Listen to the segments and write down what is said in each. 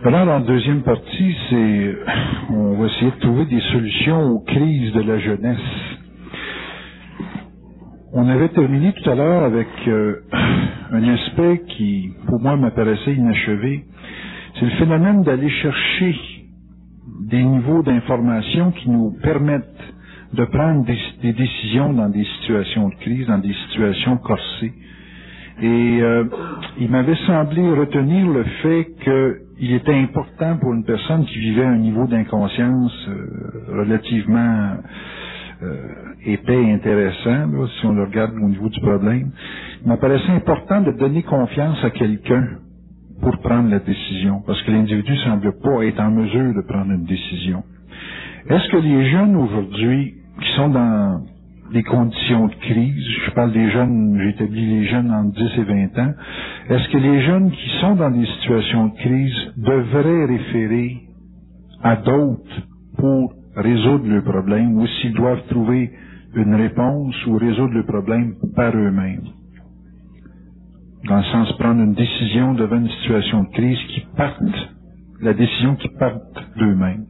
Alors, dans la deuxième partie, on va essayer de trouver des solutions aux crises de la jeunesse. On avait terminé tout à l'heure avec un aspect qui, pour moi, m'apparaissait inachevé. C'est le phénomène d'aller chercher des niveaux d'information qui nous permettent de prendre des décisions dans des situations de crise, dans des situations corsées. Et il m'avait semblé retenir le fait qu'il était important pour une personne qui vivait un niveau d'inconscience relativement épais et intéressant, là, si on le regarde au niveau du problème. Il m'apparaissait important de donner confiance à quelqu'un pour prendre la décision, parce que l'individu ne semble pas être en mesure de prendre une décision. Est-ce que les jeunes aujourd'hui qui sont dans des conditions de crise, je parle des jeunes, j'établis les jeunes entre 10 et 20 ans, est-ce que les jeunes qui sont dans des situations de crise devraient référer à d'autres pour résoudre le problème, ou s'ils doivent trouver une réponse ou résoudre le problème par eux-mêmes? Dans le sens de prendre une décision devant une situation de crise la décision qui parte d'eux-mêmes.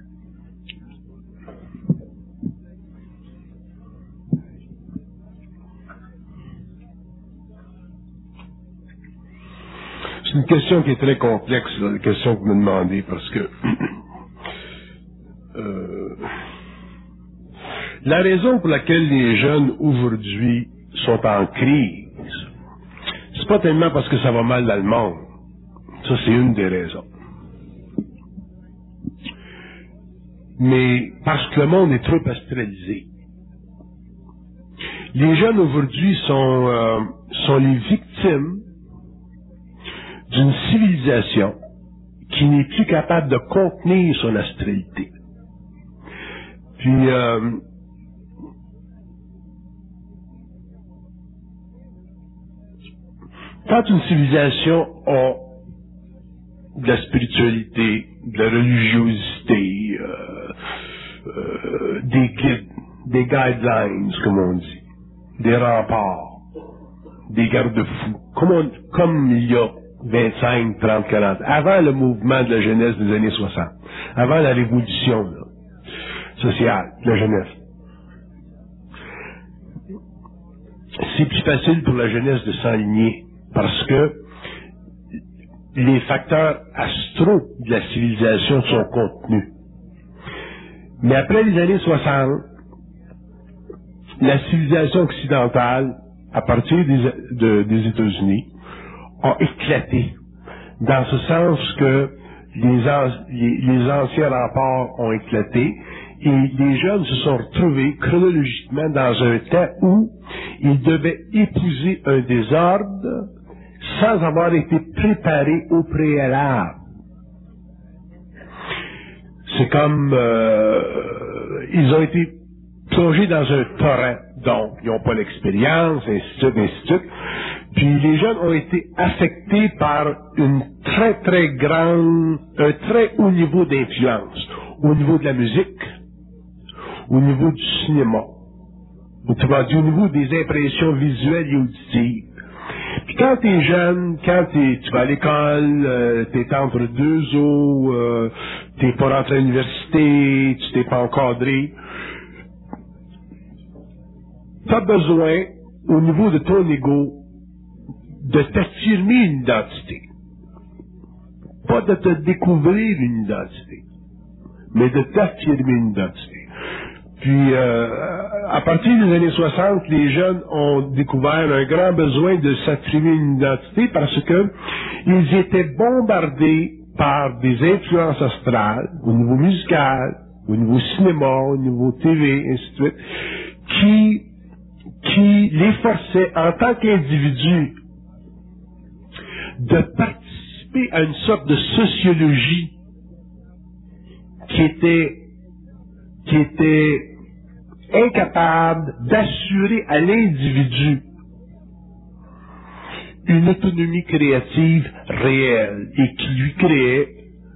C'est une question qui est très complexe, la question que vous me demandez, parce que la raison pour laquelle les jeunes aujourd'hui sont en crise, c'est pas tellement parce que ça va mal dans le monde. Ça, c'est une des raisons. Mais parce que le monde est trop astralisé. Les jeunes aujourd'hui sont les victimes d'une civilisation qui n'est plus capable de contenir son astralité. Puis, quand une civilisation a de la spiritualité, de la religiosité, des guides, des guidelines, comme on dit, des remparts, des garde-fous, comme il y a 25, 30, 40, avant le mouvement de la jeunesse des années 60, avant la révolution sociale de la jeunesse. C'est plus facile pour la jeunesse de s'enligner parce que les facteurs astraux de la civilisation sont contenus. Mais après les années 60, la civilisation occidentale, à partir des États-Unis, a éclaté, dans ce sens que les anciens remparts ont éclaté et les jeunes se sont retrouvés chronologiquement dans un temps où ils devaient épouser un désordre sans avoir été préparés au préalable. C'est comme ils ont été plongés dans un torrent, donc ils n'ont pas l'expérience, ainsi de suite. Puis les jeunes ont été affectés par un très haut niveau d'influence, au niveau de la musique, au niveau du cinéma, au niveau des impressions visuelles et auditives. Puis quand t'es jeune, tu vas à l'école, t'es entre deux eaux, t'es pas rentré à l'université, tu t'es pas encadré, t'as besoin, au niveau de ton ego, de t'affirmer une identité. Pas de te découvrir une identité, mais de t'affirmer une identité. Puis, à partir des années 60, les jeunes ont découvert un grand besoin de s'affirmer une identité parce que ils étaient bombardés par des influences astrales, au niveau musical, au niveau cinéma, au niveau TV, ainsi de suite, qui les forçaient en tant qu'individus de participer à une sorte de sociologie qui était incapable d'assurer à l'individu une autonomie créative réelle et qui lui créait,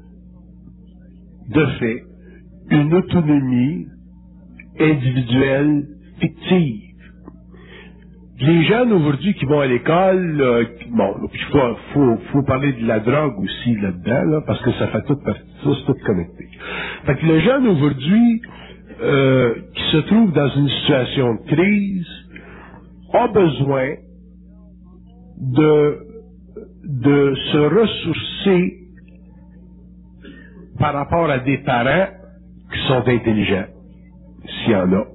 de fait, une autonomie individuelle fictive. Les jeunes aujourd'hui qui vont à l'école, faut parler de la drogue aussi là-dedans, là, parce que ça fait tout partie, c'est tout connecté. Fait que le jeune aujourd'hui qui se trouve dans une situation de crise a besoin de se ressourcer par rapport à des parents qui sont intelligents, s'il y en a.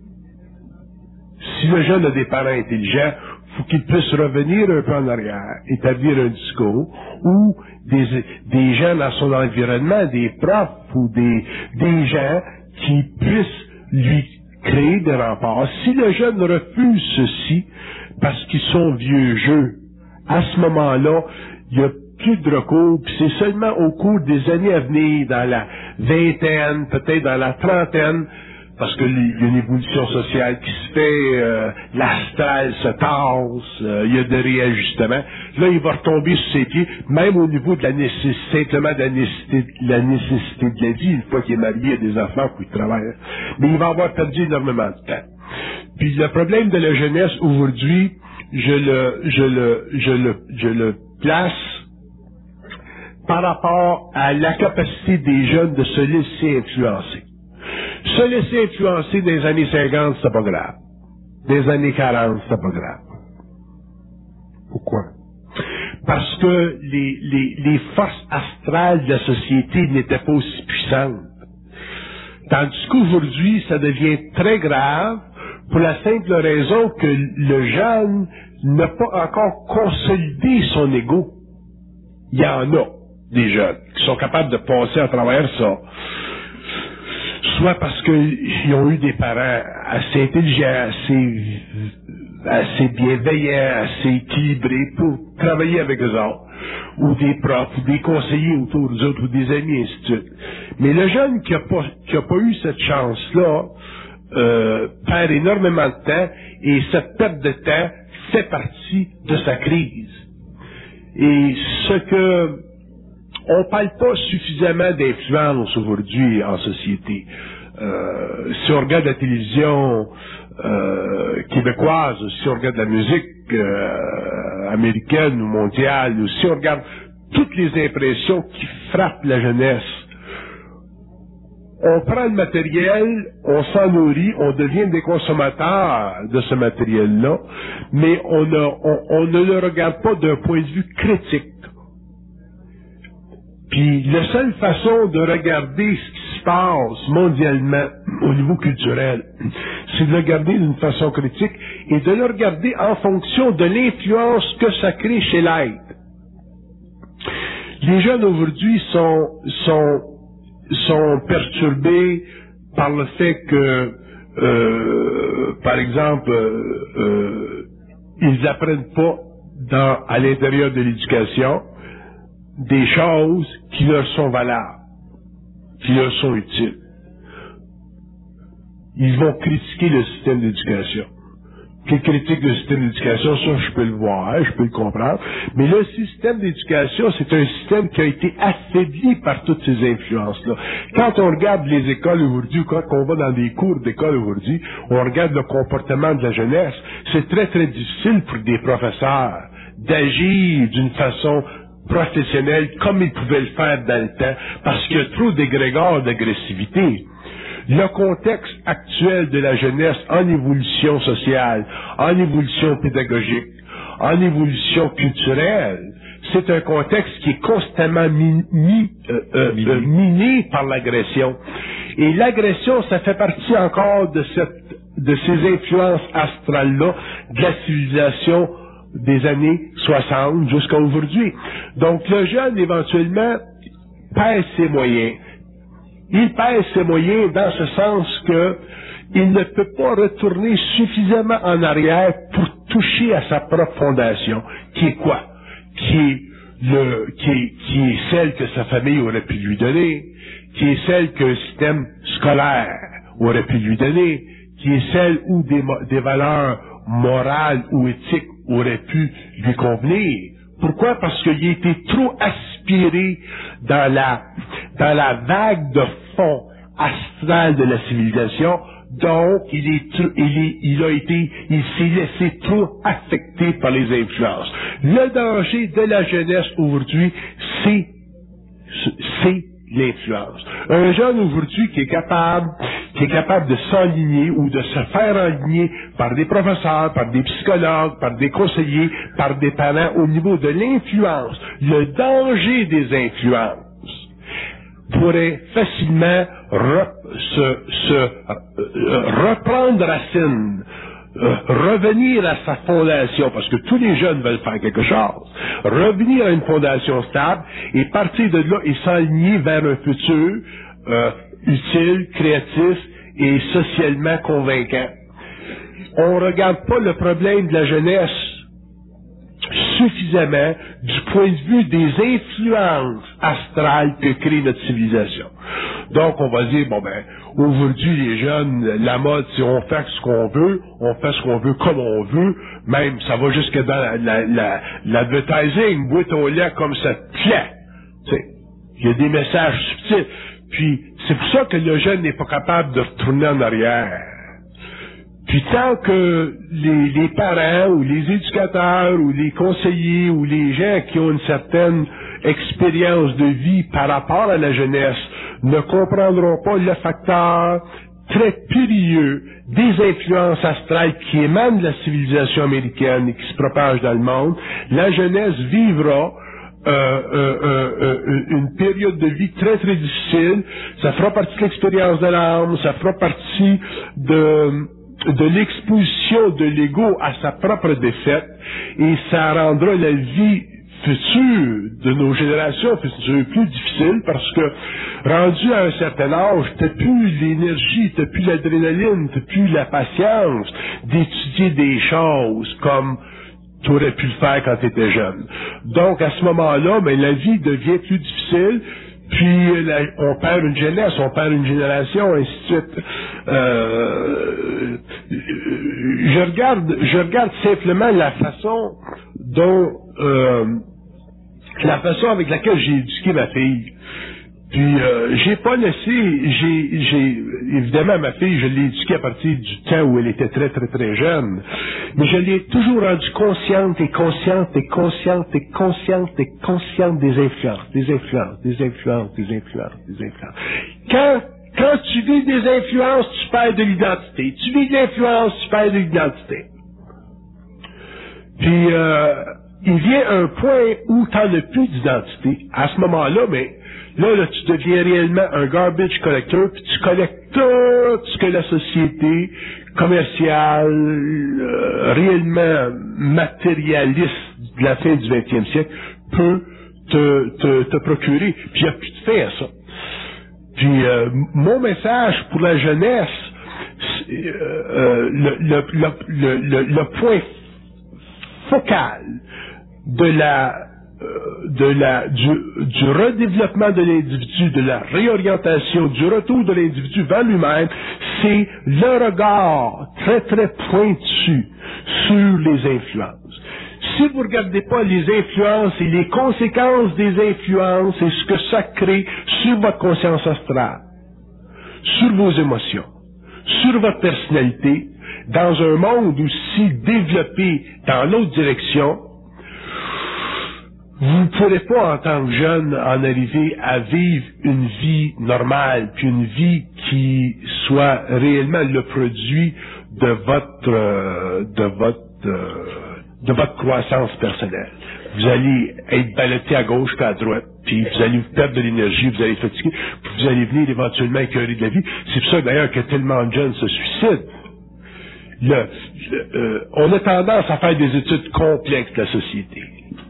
Si le jeune a des parents intelligents, faut qu'il puisse revenir un peu en arrière, établir un discours, ou des gens dans son environnement, des profs ou des gens qui puissent lui créer des remparts. Si le jeune refuse ceci, parce qu'ils sont vieux jeux, à ce moment-là, il y a plus de recours, puis c'est seulement au cours des années à venir, dans la vingtaine, peut-être dans la trentaine, parce qu'il y a une évolution sociale qui se fait, l'astral se tasse, il y a des réajustements. Là, il va retomber sur ses pieds, même au niveau de la nécessité, simplement de la nécessité de la vie, une fois qu'il est marié, il y a des enfants, puis il travaille. Mais il va avoir perdu énormément de temps. Puis le problème de la jeunesse aujourd'hui, je le place par rapport à la capacité des jeunes de se laisser influencer. Se laisser influencer des années 50, c'est pas grave. Des années 40, c'est pas grave. Pourquoi? Parce que les forces astrales de la société n'étaient pas aussi puissantes. Tandis qu'aujourd'hui, ça devient très grave pour la simple raison que le jeune n'a pas encore consolidé son ego. Il y en a des jeunes qui sont capables de passer à travers ça. Soit parce qu'ils ont eu des parents assez intelligents, assez bienveillants, assez équilibrés pour travailler avec eux autres, ou des profs, ou des conseillers autour d'eux autres, ou des amis, ainsi de suite. Mais le jeune qui a pas eu cette chance-là, perd énormément de temps, et cette perte de temps fait partie de sa crise. Et on parle pas suffisamment d'influence aujourd'hui en société. Si on regarde la télévision québécoise, si on regarde la musique américaine ou mondiale, ou si on regarde toutes les impressions qui frappent la jeunesse, on prend le matériel, on s'en nourrit, on devient des consommateurs de ce matériel-là, mais on ne le regarde pas d'un point de vue critique. Puis la seule façon de regarder ce qui se passe mondialement au niveau culturel, c'est de le regarder d'une façon critique et de le regarder en fonction de l'influence que ça crée chez l'être. Les jeunes aujourd'hui sont perturbés par le fait que, par exemple, ils n'apprennent pas à l'intérieur de l'éducation des choses qui leur sont valables, qui leur sont utiles. Ils vont critiquer le système d'éducation. Qu'ils critiquent le système d'éducation, ça je peux le voir, je peux le comprendre, mais le système d'éducation, c'est un système qui a été affaibli par toutes ces influences-là. Quand on regarde les écoles aujourd'hui, quand on va dans des cours d'école aujourd'hui, on regarde le comportement de la jeunesse, c'est très très difficile pour des professeurs d'agir d'une façon professionnelle comme ils pouvaient le faire dans le temps, parce qu'il y a trop d'égrégores d'agressivité. Le contexte actuel de la jeunesse en évolution sociale, en évolution pédagogique, en évolution culturelle, c'est un contexte qui est constamment miné par l'agression. Et l'agression, ça fait partie encore de ces influences astrales-là de la civilisation des années 60 jusqu'à aujourd'hui. Donc le jeune, éventuellement, pèse ses moyens. Il pèse ses moyens dans ce sens que il ne peut pas retourner suffisamment en arrière pour toucher à sa propre fondation, qui est quoi? Qui est celle que sa famille aurait pu lui donner, qui est celle qu'un système scolaire aurait pu lui donner, qui est celle où des valeurs morales ou éthiques auraient pu lui convenir. Pourquoi? Parce qu'il a été trop aspiré dans la vague de fond astral de la civilisation, Donc, il s'est laissé trop affecter par les influences. Le danger de la jeunesse aujourd'hui, c'est l'influence. Un jeune aujourd'hui qui est capable de s'enligner ou de se faire enligner par des professeurs, par des psychologues, par des conseillers, par des parents au niveau de l'influence, le danger des influences pourrait facilement reprendre racine, revenir à sa fondation, parce que tous les jeunes veulent faire quelque chose, revenir à une fondation stable et partir de là et s'aligner vers un futur utile, créatif et socialement convaincant. On ne regarde pas le problème de la jeunesse suffisamment du point de vue des influences astrales que crée notre civilisation. Donc, on va dire, aujourd'hui, les jeunes, la mode, c'est on fait ce qu'on veut comme on veut, même, ça va jusque dans l'advertising, bois ton lait comme ça te plaît. Tu sais, il y a des messages subtils. Puis, c'est pour ça que le jeune n'est pas capable de retourner en arrière. Puis tant que les parents ou les éducateurs ou les conseillers ou les gens qui ont une certaine expérience de vie par rapport à la jeunesse ne comprendront pas le facteur très périlleux des influences astrales qui émanent de la civilisation américaine et qui se propagent dans le monde, la jeunesse vivra une période de vie très très difficile. Ça fera partie de l'expérience de l'âme, ça fera partie de l'exposition de l'ego à sa propre défaite, et ça rendra la vie future de nos générations futures plus difficile, parce que rendu à un certain âge, t'as plus l'énergie, t'as plus l'adrénaline, t'as plus la patience d'étudier des choses comme tu aurais pu le faire quand tu étais jeune. Donc à ce moment-là, la vie devient plus difficile. Puis on perd une jeunesse, on perd une génération, ainsi de suite. Je regarde simplement la façon avec laquelle j'ai éduqué ma fille. Puis j'ai pas laissé, évidemment ma fille, je l'ai éduquée à partir du temps où elle était très très très jeune, mais je l'ai toujours rendue consciente des influences. Quand tu vis des influences, tu perds de l'identité. Tu vis de l'influence, tu perds de l'identité. Puis il vient un point où tu n'as plus d'identité. À ce moment-là, Là, tu deviens réellement un garbage collector, puis tu collectes tout ce que la société commerciale, réellement matérialiste de la fin du 20e siècle peut te procurer. Puis il n'y a plus de fait à ça. Puis mon message pour la jeunesse, le point focal du redéveloppement de l'individu, de la réorientation, du retour de l'individu vers lui-même, c'est le regard très très pointu sur les influences. Si vous ne regardez pas les influences et les conséquences des influences et ce que ça crée sur votre conscience astrale, sur vos émotions, sur votre personnalité, dans un monde aussi développé dans l'autre direction, vous ne pourrez pas, en tant que jeune, en arriver à vivre une vie normale, puis une vie qui soit réellement le produit de votre croissance personnelle. Vous allez être ballotté à gauche puis à droite, puis vous allez perdre de l'énergie, vous allez être fatigué, puis vous allez venir éventuellement écœuré de la vie. C'est pour ça d'ailleurs que tellement de jeunes se suicident. On a tendance à faire des études complexes de la société.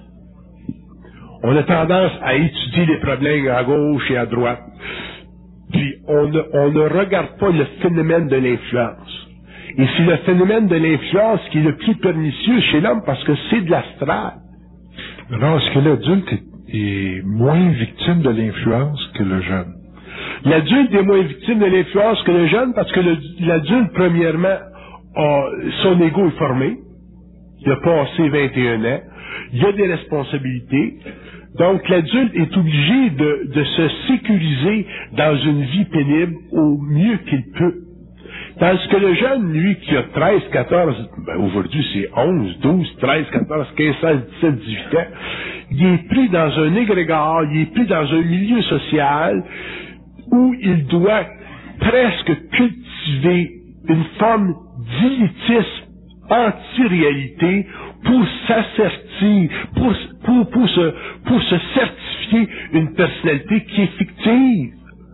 On a tendance à étudier les problèmes à gauche et à droite. Puis on ne regarde pas le phénomène de l'influence. Et c'est le phénomène de l'influence qui est le plus pernicieux chez l'homme parce que c'est de l'astral. Alors, est-ce que l'adulte est moins victime de l'influence que le jeune? L'adulte est moins victime de l'influence que le jeune parce que l'adulte, premièrement, son ego est formé. Il a passé 21 ans. Il a des responsabilités. Donc, l'adulte est obligé de se sécuriser dans une vie pénible au mieux qu'il peut. Tandis que le jeune, lui, qui a 13, 14, aujourd'hui c'est 11, 12, 13, 14, 15, 16, 17, 18 ans, il est pris dans un égrégore, il est pris dans un milieu social où il doit presque cultiver une forme d'élitisme anti-réalité pour s'assertir, pour se certifier une personnalité qui est fictive.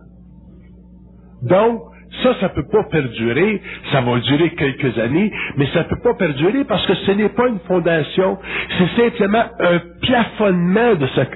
Donc, ça peut pas perdurer, ça va durer quelques années, mais ça peut pas perdurer parce que ce n'est pas une fondation, c'est simplement un plafonnement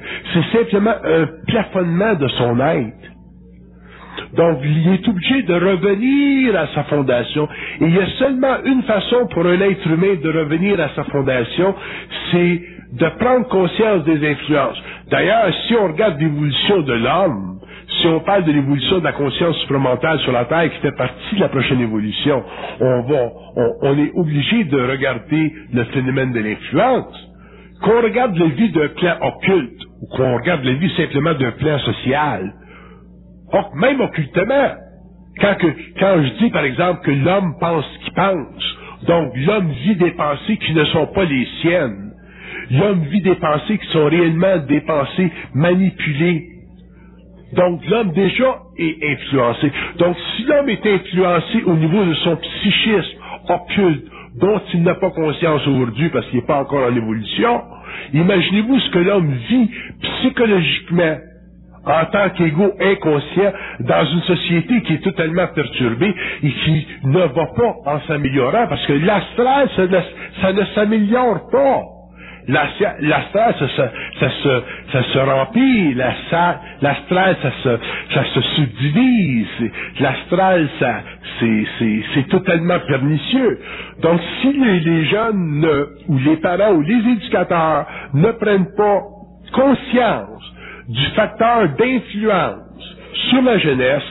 de son être. Donc, il est obligé de revenir à sa fondation. Et il y a seulement une façon pour un être humain de revenir à sa fondation, c'est de prendre conscience des influences. D'ailleurs, si on regarde l'évolution de l'homme, si on parle de l'évolution de la conscience supramentale sur la Terre, qui fait partie de la prochaine évolution, on est obligé de regarder le phénomène de l'influence. Qu'on regarde la vie d'un plan occulte, ou qu'on regarde la vie simplement d'un plan social, même occultement, quand je dis par exemple que l'homme pense ce qu'il pense, donc l'homme vit des pensées qui ne sont pas les siennes, l'homme vit des pensées qui sont réellement des pensées manipulées, donc l'homme déjà est influencé. Donc si l'homme est influencé au niveau de son psychisme occulte, dont il n'a pas conscience aujourd'hui parce qu'il n'est pas encore en évolution, imaginez-vous ce que l'homme vit psychologiquement en tant qu'égo inconscient dans une société qui est totalement perturbée et qui ne va pas en s'améliorant parce que l'astral, ça ne s'améliore pas. L'astral, ça se remplit, l'astral, ça se subdivise, l'astral, c'est totalement pernicieux. Donc, si les jeunes ou les parents ou les éducateurs ne prennent pas conscience du facteur d'influence sur la jeunesse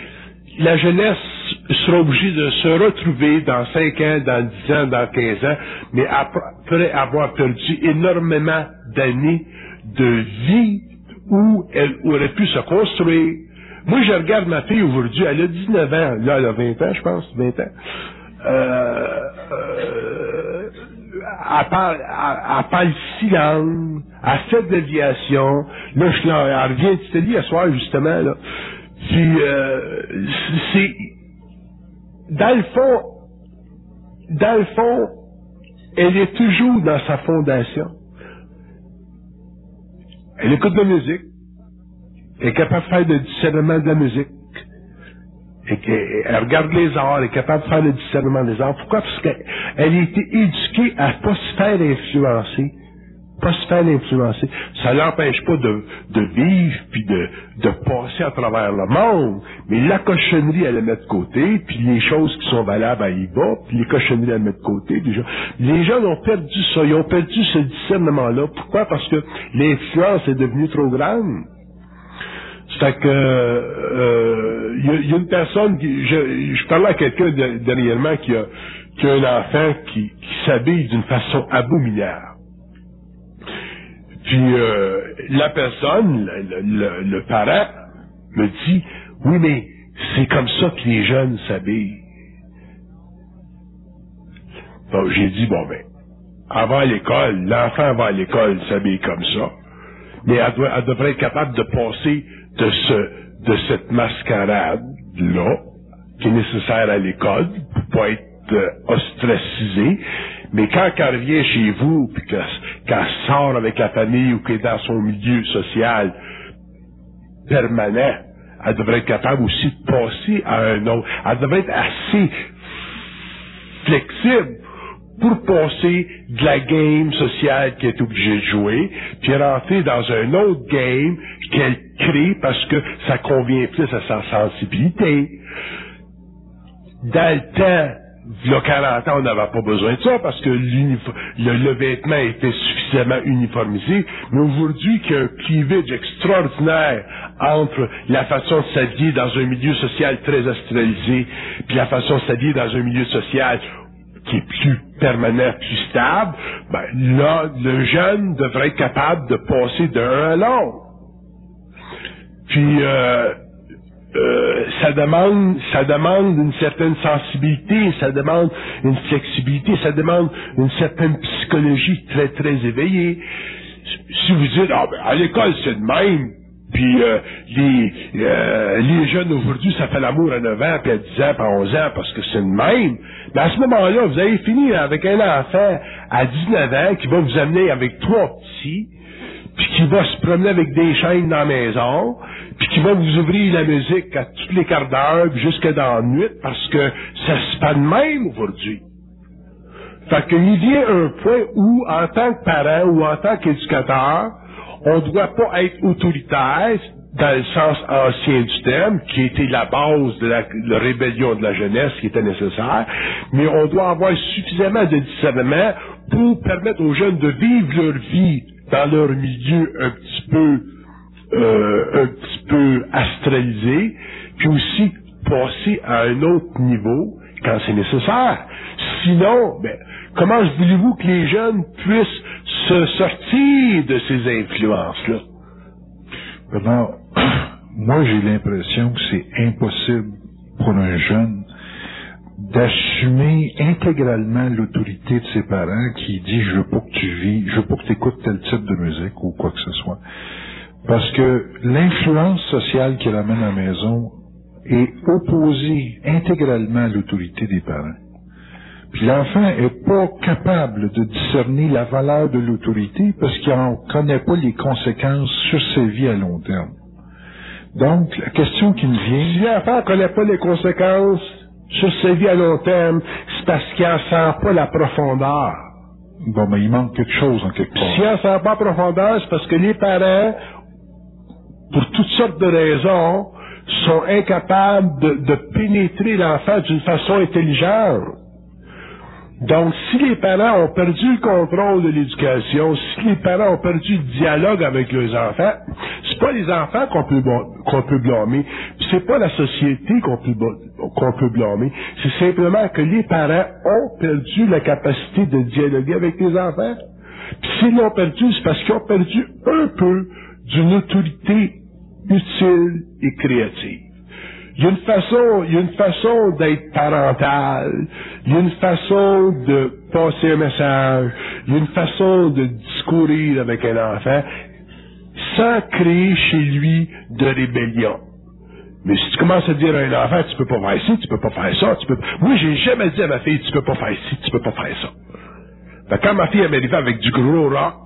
sera obligée de se retrouver dans 5 ans, dans 10 ans, dans 15 ans, mais après avoir perdu énormément d'années de vie où elle aurait pu se construire. Moi, je regarde ma fille aujourd'hui, elle a 19 ans, là, elle a 20 ans, je pense, 20 ans. Elle parle silence, elle fait de l'aviation. Là, elle revient d'Italie à soir, justement, là. Puis, c'est... Dans le fond, elle est toujours dans sa fondation. Elle écoute de la musique. Elle est capable de faire le discernement de la musique. Elle regarde les arts, elle est capable de faire le discernement des arts. Pourquoi? Parce qu'elle a été éduquée à pas se faire influencer. Ça l'empêche pas de vivre puis de passer à travers le monde. Mais la cochonnerie, elle la met de côté, puis les choses qui sont valables, elle y va, puis les cochonneries, elle met de côté. Les gens ont perdu ça, ils ont perdu ce discernement-là. Pourquoi? Parce que l'influence est devenue trop grande. C'est que il y a une personne je parlais à quelqu'un dernièrement qui a un enfant qui s'habille d'une façon abominable. Puis la personne, le parent, me dit oui, mais c'est comme ça que les jeunes s'habillent. Donc j'ai dit avant l'école, l'enfant va à l'école s'habille comme ça, mais elle devrait être capable de passer de cette mascarade-là, qui est nécessaire à l'école, pour pas être ostracisée, mais quand elle revient chez vous, puis qu'elle sort avec la famille ou qu'elle est dans son milieu social permanent, elle devrait être capable aussi de passer à un autre. Elle devrait être assez flexible pour passer de la game sociale qu'elle est obligée de jouer, puis rentrer dans un autre game qu'elle crée parce que ça convient plus à sa sensibilité. Dans le temps, il y a 40 ans, on n'avait pas besoin de ça parce que le vêtement était suffisamment uniformisé, mais aujourd'hui, qu'il y a un clivage extraordinaire entre la façon de s'habiller dans un milieu social très astralisé, puis la façon de s'habiller dans un milieu social qui est plus permanent, plus stable, là, le jeune devrait être capable de passer d'un à l'autre. Puis, ça demande une certaine sensibilité, ça demande une flexibilité, ça demande une certaine psychologie très, très éveillée. Si vous dites, à l'école, c'est de même, puis les jeunes aujourd'hui, ça fait l'amour à 9 ans, puis à 10 ans, puis à 11 ans, parce que c'est de même. Mais à ce moment-là, vous allez finir avec un enfant à 19 ans qui va vous amener avec 3 petits, puis qui va se promener avec des chaînes dans la maison, puis qui va vous ouvrir la musique à tous les quarts d'heure, puis jusque dans la nuit, parce que ça se passe de même aujourd'hui. Fait qu'il vient un point où, en tant que parent ou en tant qu'éducateur, on ne doit pas être autoritaire dans le sens ancien du terme, qui était la base de la rébellion de la jeunesse qui était nécessaire, mais on doit avoir suffisamment de discernement pour permettre aux jeunes de vivre leur vie dans leur milieu un petit peu astralisé, puis aussi passer à un autre niveau quand c'est nécessaire. Sinon, comment voulez-vous que les jeunes puissent se sortir de ces influences-là? Alors, moi, j'ai l'impression que c'est impossible pour un jeune d'assumer intégralement l'autorité de ses parents qui dit je veux pas que tu vis, je veux pas que tu écoutes tel type de musique ou quoi que ce soit. Parce que l'influence sociale qu'il amène à la maison est opposée intégralement à l'autorité des parents. Puis l'enfant est pas capable de discerner la valeur de l'autorité parce qu'il n'en connaît pas les conséquences sur sa vie à long terme. Donc, la question qui me vient... Si l'enfant ne connaît pas les conséquences sur sa vie à long terme, c'est parce qu'il n'en sent pas la profondeur. Bon, mais il manque quelque chose en quelque part. Si il n'en sent pas la profondeur, c'est parce que les parents, pour toutes sortes de raisons, sont incapables de pénétrer l'enfant d'une façon intelligente. Donc, si les parents ont perdu le contrôle de l'éducation, si les parents ont perdu le dialogue avec leurs enfants, c'est pas les enfants qu'on peut blâmer, puis c'est pas la société qu'on peut blâmer, c'est simplement que les parents ont perdu la capacité de dialoguer avec les enfants. Puis s'ils l'ont perdu, c'est parce qu'ils ont perdu un peu d'une autorité utile et créative. Il y a une façon d'être parental, il y a une façon de passer un message, il y a une façon de discourir avec un enfant sans créer chez lui de rébellion. Mais si tu commences à dire à un enfant, tu peux pas faire ci, tu peux pas faire ça, moi, j'ai jamais dit à ma fille, tu peux pas faire ci, tu peux pas faire ça. Fait quand ma fille elle m'arrivait avec du gros rock,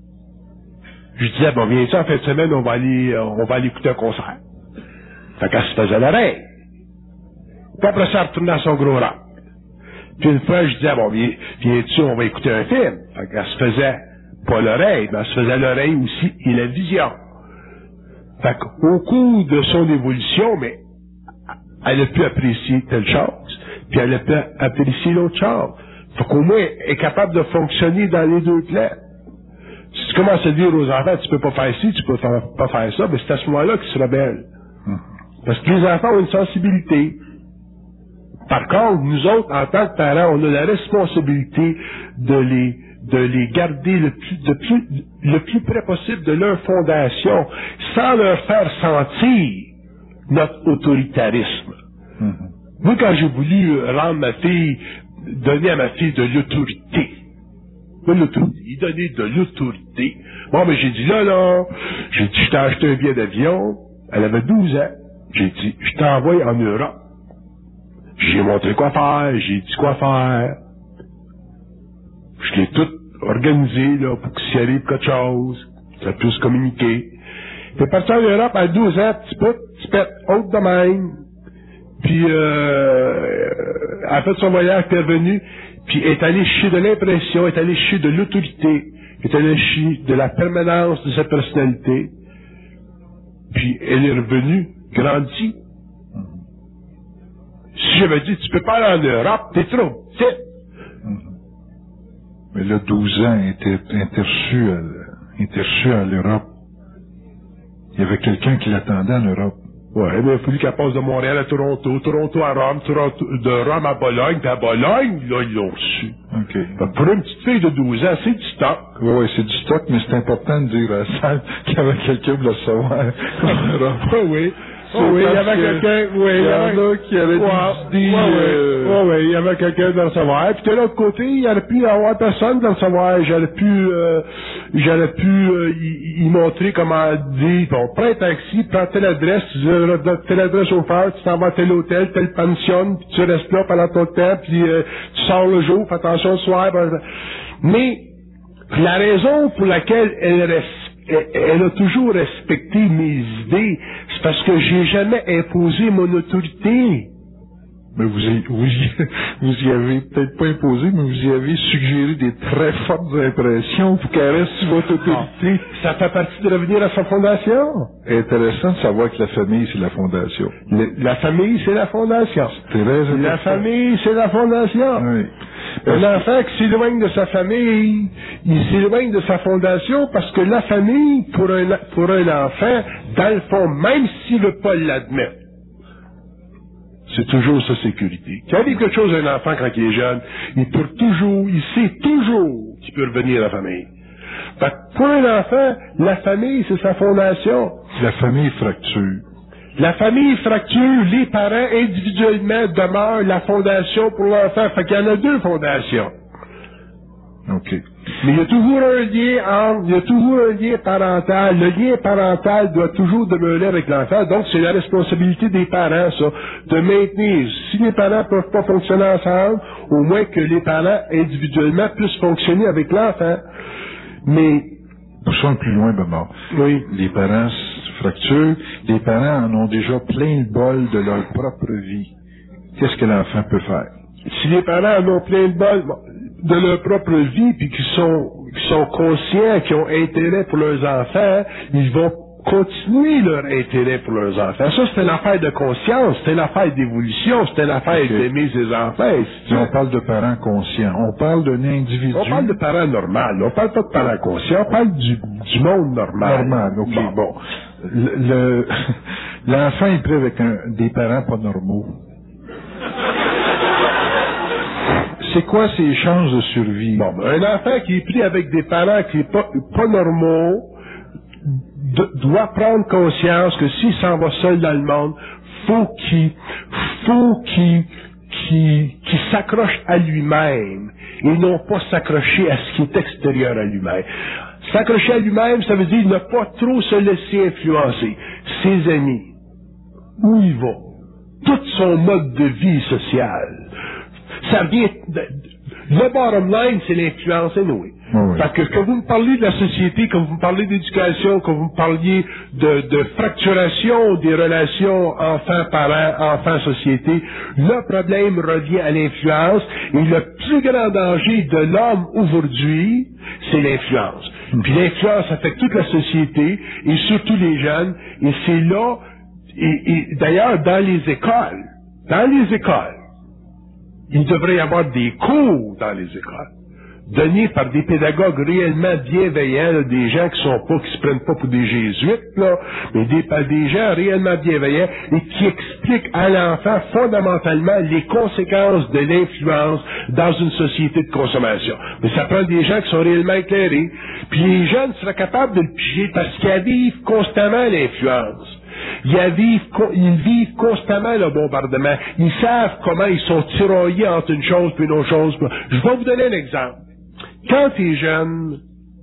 je disais, bon, viens-tu en fin de semaine, on va aller écouter un concert. Fait qu'elle se faisait l'oreille. Puis après ça, elle retournait à son gros rock. Puis une fois, je disais, bon, viens-tu, on va écouter un film. Fait qu'elle se faisait pas l'oreille, mais elle se faisait l'oreille aussi et la vision. Fait qu'au cours de son évolution, mais elle a pu apprécier telle chose, puis elle a pu apprécier l'autre chose. Fait qu'au moins, elle est capable de fonctionner dans les deux plans. Si tu commences à dire aux enfants, tu peux pas faire ci, tu peux pas faire ça, ben c'est à ce moment-là qu'ils se rebellent. Parce que les enfants ont une sensibilité. Par contre, nous autres, en tant que parents, on a la responsabilité de les garder le plus près possible de leur fondation, sans leur faire sentir notre autoritarisme. Moi, quand j'ai voulu donner à ma fille de l'autorité, il donnait de l'autorité. Bon, mais j'ai dit je t'ai acheté un billet d'avion, elle avait 12 ans. J'ai dit, je t'envoie en Europe. J'ai montré quoi faire, j'ai dit quoi faire. Je l'ai tout organisé, là, pour que s'il arrive quelque chose, ça puisse communiquer. T'es parti en Europe à 12 ans, petit peu, haute de même. Puis, elle a fait son voyage, puis elle est revenue, puis elle est allée chier de l'impression, elle est allée chier de l'autorité, elle est allée chier de la permanence de sa personnalité. Puis, elle est revenue grandie. Si j'avais dit, tu peux pas aller en Europe, t'es trop petit. Mais là, 12 ans était reçu à l'Europe. Il y avait quelqu'un qui l'attendait en Europe. Ouais, mais il a fallu qu'elle passe de Montréal à Toronto, Toronto à Rome, de Rome à Bologne, puis à Bologne, là, ils l'ont reçu. OK. Donc, pour une petite fille de 12 ans, c'est du stock. Oui, c'est du stock, mais c'est important de dire à la salle qu'il y avait quelqu'un pour le savoir en Europe. Oui. Oui, il y avait quelqu'un, oui. Il y en a qui avaient des idées. Oui, il y avait quelqu'un de le recevoir. Puis de l'autre côté, il aurait pu y avoir personne de le recevoir. J'aurais pu y montrer comment dire, bon, prends un taxi, prends telle adresse, telle adresse chauffeur, tu t'en vas à tel hôtel, telle pension, puis tu restes là pendant ton temps, puis tu sors le jour, fais attention le soir. Mais la raison pour laquelle elle a toujours respecté mes idées, c'est parce que j'ai jamais imposé mon autorité. Mais vous y avez peut-être pas imposé, mais vous y avez suggéré des très fortes impressions pour qu'elle reste sur votre autorité. Ça fait partie de revenir à sa fondation. Intéressant de savoir que la famille, c'est la fondation. La famille, c'est la fondation. C'est très intéressant. La famille, c'est la fondation. Oui. Un enfant qui s'éloigne de sa famille, il s'éloigne de sa fondation parce que la famille, pour un enfant, dans le fond, même s'il ne veut pas l'admettre, c'est toujours sa sécurité. Quand il arrive quelque chose à un enfant quand il est jeune, il sait toujours qu'il peut revenir à la famille. Fait que pour un enfant, la famille, c'est sa fondation. La famille fracture. La famille fracture, les parents individuellement demeurent la fondation pour l'enfant. Fait qu'il y en a deux fondations. OK. Mais il y a toujours un lien parental. Le lien parental doit toujours demeurer avec l'enfant. Donc, c'est la responsabilité des parents, ça, de maintenir. Si les parents peuvent pas fonctionner ensemble, au moins que les parents individuellement puissent fonctionner avec l'enfant. Mais, poussons plus loin, Bernard. Oui. Les parents se fracturent. Les parents en ont déjà plein le bol de leur propre vie. Qu'est-ce que l'enfant peut faire? Si les parents en ont plein le bol de leur propre vie, puis qui sont conscients, qui ont intérêt pour leurs enfants, ils vont continuer leur intérêt pour leurs enfants. Ça, c'est une affaire de conscience, c'est une affaire d'évolution, c'est une affaire d'aimer ses enfants. Si on parle de parents conscients, on parle d'un individu. On parle de parents normal, on parle pas de parents conscients, on parle du monde normal. Normal, ok. Bon. L'enfant est pris avec des parents pas normaux. C'est quoi ses chances de survie? Bon, un enfant qui est pris avec des parents qui est pas normaux doit prendre conscience que s'il s'en va seul dans le monde, faut qu'il s'accroche à lui-même et non pas s'accrocher à ce qui est extérieur à lui-même. S'accrocher à lui-même, ça veut dire ne pas trop se laisser influencer. Ses amis, où il va, tout son mode de vie social. Ça vient le bottom line, c'est l'influence, anyway. Oui. Parce que vous me parlez de la société, quand vous me parlez d'éducation, quand vous me parliez de fracturation des relations enfants-parents, enfants-société, le problème revient à l'influence, et le plus grand danger de l'homme aujourd'hui, c'est l'influence. Puis l'influence affecte toute la société, et surtout les jeunes, et c'est là, et d'ailleurs dans les écoles, il devrait y avoir des cours dans les écoles, donnés par des pédagogues réellement bienveillants, là, des gens qui se prennent pas pour des jésuites, là, mais des gens réellement bienveillants et qui expliquent à l'enfant fondamentalement les conséquences de l'influence dans une société de consommation. Mais ça prend des gens qui sont réellement éclairés. Puis les jeunes seraient capables de le piger parce qu'ils vivent constamment l'influence. Ils vivent constamment le bombardement. Ils savent comment ils sont tiraillés entre une chose et une autre chose. Je vais vous donner un exemple. Quand t'es jeune,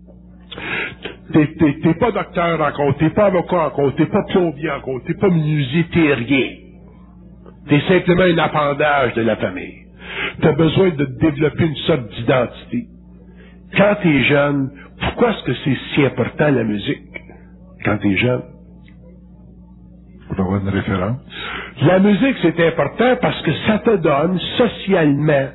t'es pas docteur encore, t'es pas avocat encore, t'es pas plombier encore, t'es pas menuisier, t'es rien. T'es simplement un appendage de la famille. T'as besoin de développer une sorte d'identité. Quand t'es jeune, pourquoi est-ce que c'est si important la musique? Quand t'es jeune? Pour avoir une référence. La musique, c'est important parce que ça te donne socialement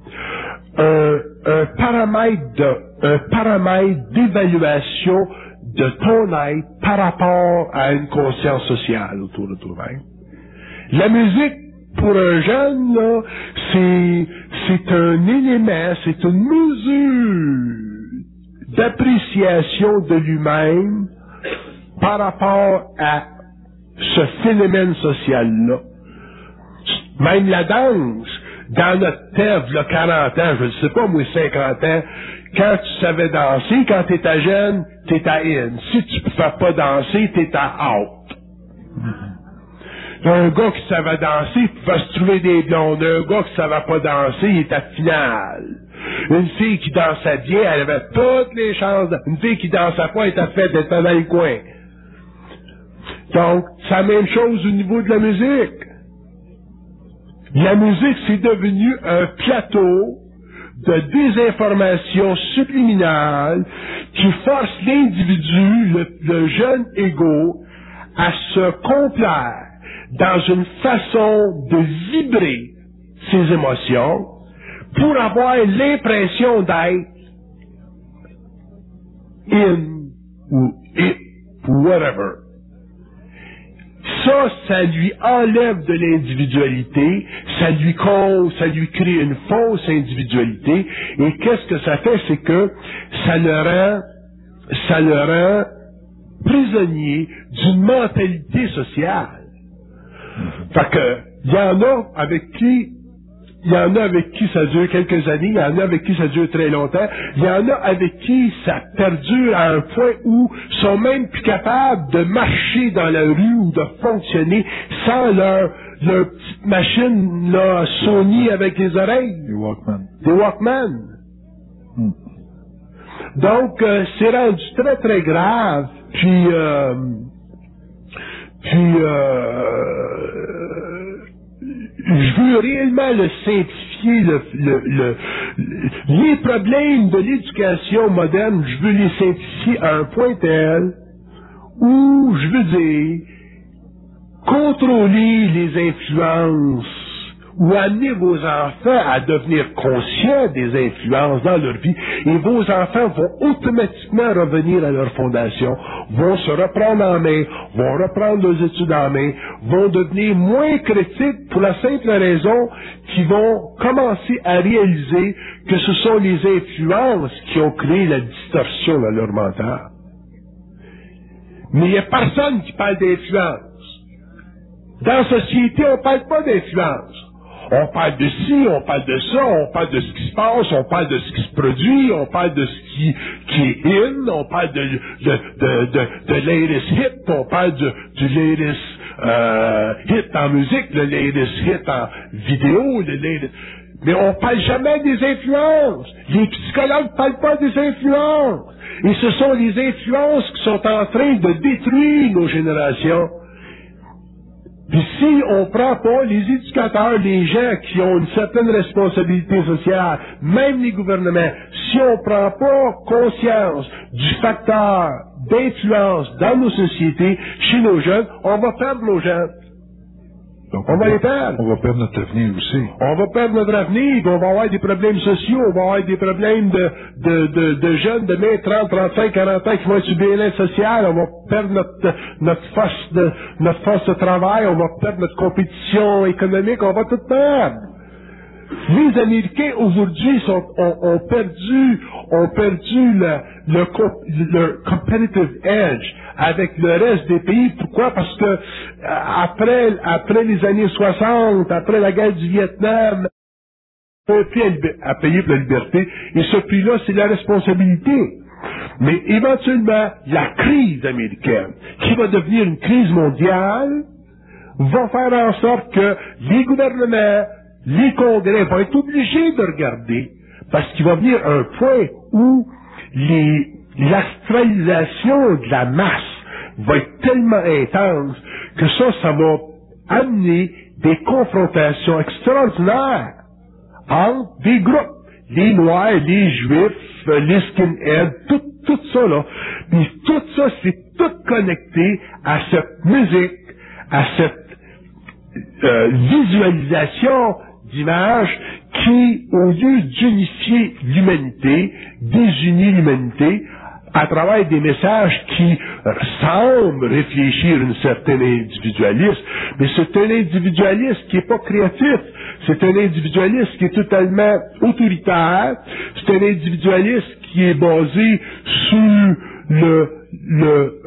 un paramètre d'évaluation de ton être par rapport à une conscience sociale autour de toi-même. La musique, pour un jeune, là, c'est un élément, c'est une mesure d'appréciation de lui-même par rapport à ce phénomène social-là. Même la danse, dans notre temps, il y a 40 ans, je ne sais pas, moi, 50 ans, quand tu savais danser, quand tu étais jeune, tu étais in. Si tu ne pouvais pas danser, tu étais out. Un gars qui savait danser pouvait se trouver des blondes. Un gars qui savait pas danser, il était final. Une fille qui dansait bien, elle avait toutes les chances. Une fille qui dansait pas, elle était faite d'être dans le coin. Donc, c'est la même chose au niveau de la musique. La musique, c'est devenu un plateau de désinformation subliminale qui force l'individu, le jeune égo, à se complaire dans une façon de vibrer ses émotions pour avoir l'impression d'être in ou it ou whatever. Ça lui enlève de l'individualité, ça lui crée une fausse individualité, et qu'est-ce que ça fait? C'est que ça le rend prisonnier d'une mentalité sociale. Fait que, il y en a avec qui ça dure quelques années, il y en a avec qui ça dure très longtemps, il y en a avec qui ça perdure à un point où ils sont même plus capables de marcher dans la rue ou de fonctionner sans leur petite machine, là, Sony avec les oreilles. Des Walkman. Donc, c'est rendu très très grave, puis je veux réellement le simplifier, les problèmes de l'éducation moderne, je veux les simplifier à un point tel où, je veux dire, contrôler les influences ou amener vos enfants à devenir conscients des influences dans leur vie, et vos enfants vont automatiquement revenir à leur fondation, vont se reprendre en main, vont reprendre leurs études en main, vont devenir moins critiques pour la simple raison qu'ils vont commencer à réaliser que ce sont les influences qui ont créé la distorsion dans leur mental. Mais il n'y a personne qui parle d'influence. Dans la société, on ne parle pas d'influence. On parle de ci, on parle de ça, on parle de ce qui se passe, on parle de ce qui se produit, on parle de ce qui est in, on parle de latest hit, on parle du latest hit en musique, le latest hit en vidéo, mais on parle jamais des influences. Les psychologues ne parlent pas des influences. Et ce sont les influences qui sont en train de détruire nos générations. Puis si on prend pas les éducateurs, les gens qui ont une certaine responsabilité sociale, même les gouvernements, si on prend pas conscience du facteur d'influence dans nos sociétés, chez nos jeunes, on va perdre nos jeunes. Donc on va les perdre. On va perdre notre avenir aussi. On va perdre notre avenir, on va avoir des problèmes sociaux, on va avoir des problèmes de jeunes de 20, 30, 35, 40 ans qui vont être sur bien-être social, on va perdre notre force de travail, on va perdre notre compétition économique, on va tout perdre. Les Américains aujourd'hui ont perdu le competitive edge avec le reste des pays. Pourquoi? Parce que après les années 60, après la guerre du Vietnam, un prix à payer pour la liberté, et ce prix-là, c'est la responsabilité. Mais éventuellement, la crise américaine, qui va devenir une crise mondiale, va faire en sorte que les gouvernements, les congrès vont être obligés de regarder, parce qu'il va venir un point où l'astralisation de la masse va être tellement intense que ça va amener des confrontations extraordinaires entre des groupes, les Noirs, les Juifs, les skinheads, tout ça là. Puis tout ça, c'est tout connecté à cette musique, à cette visualisation d'images qui, au lieu d'unifier l'humanité, désunit l'humanité à travers des messages qui semblent réfléchir un certain individualisme, mais c'est un individualisme qui n'est pas créatif, c'est un individualisme qui est totalement autoritaire, c'est un individualisme qui est basé sur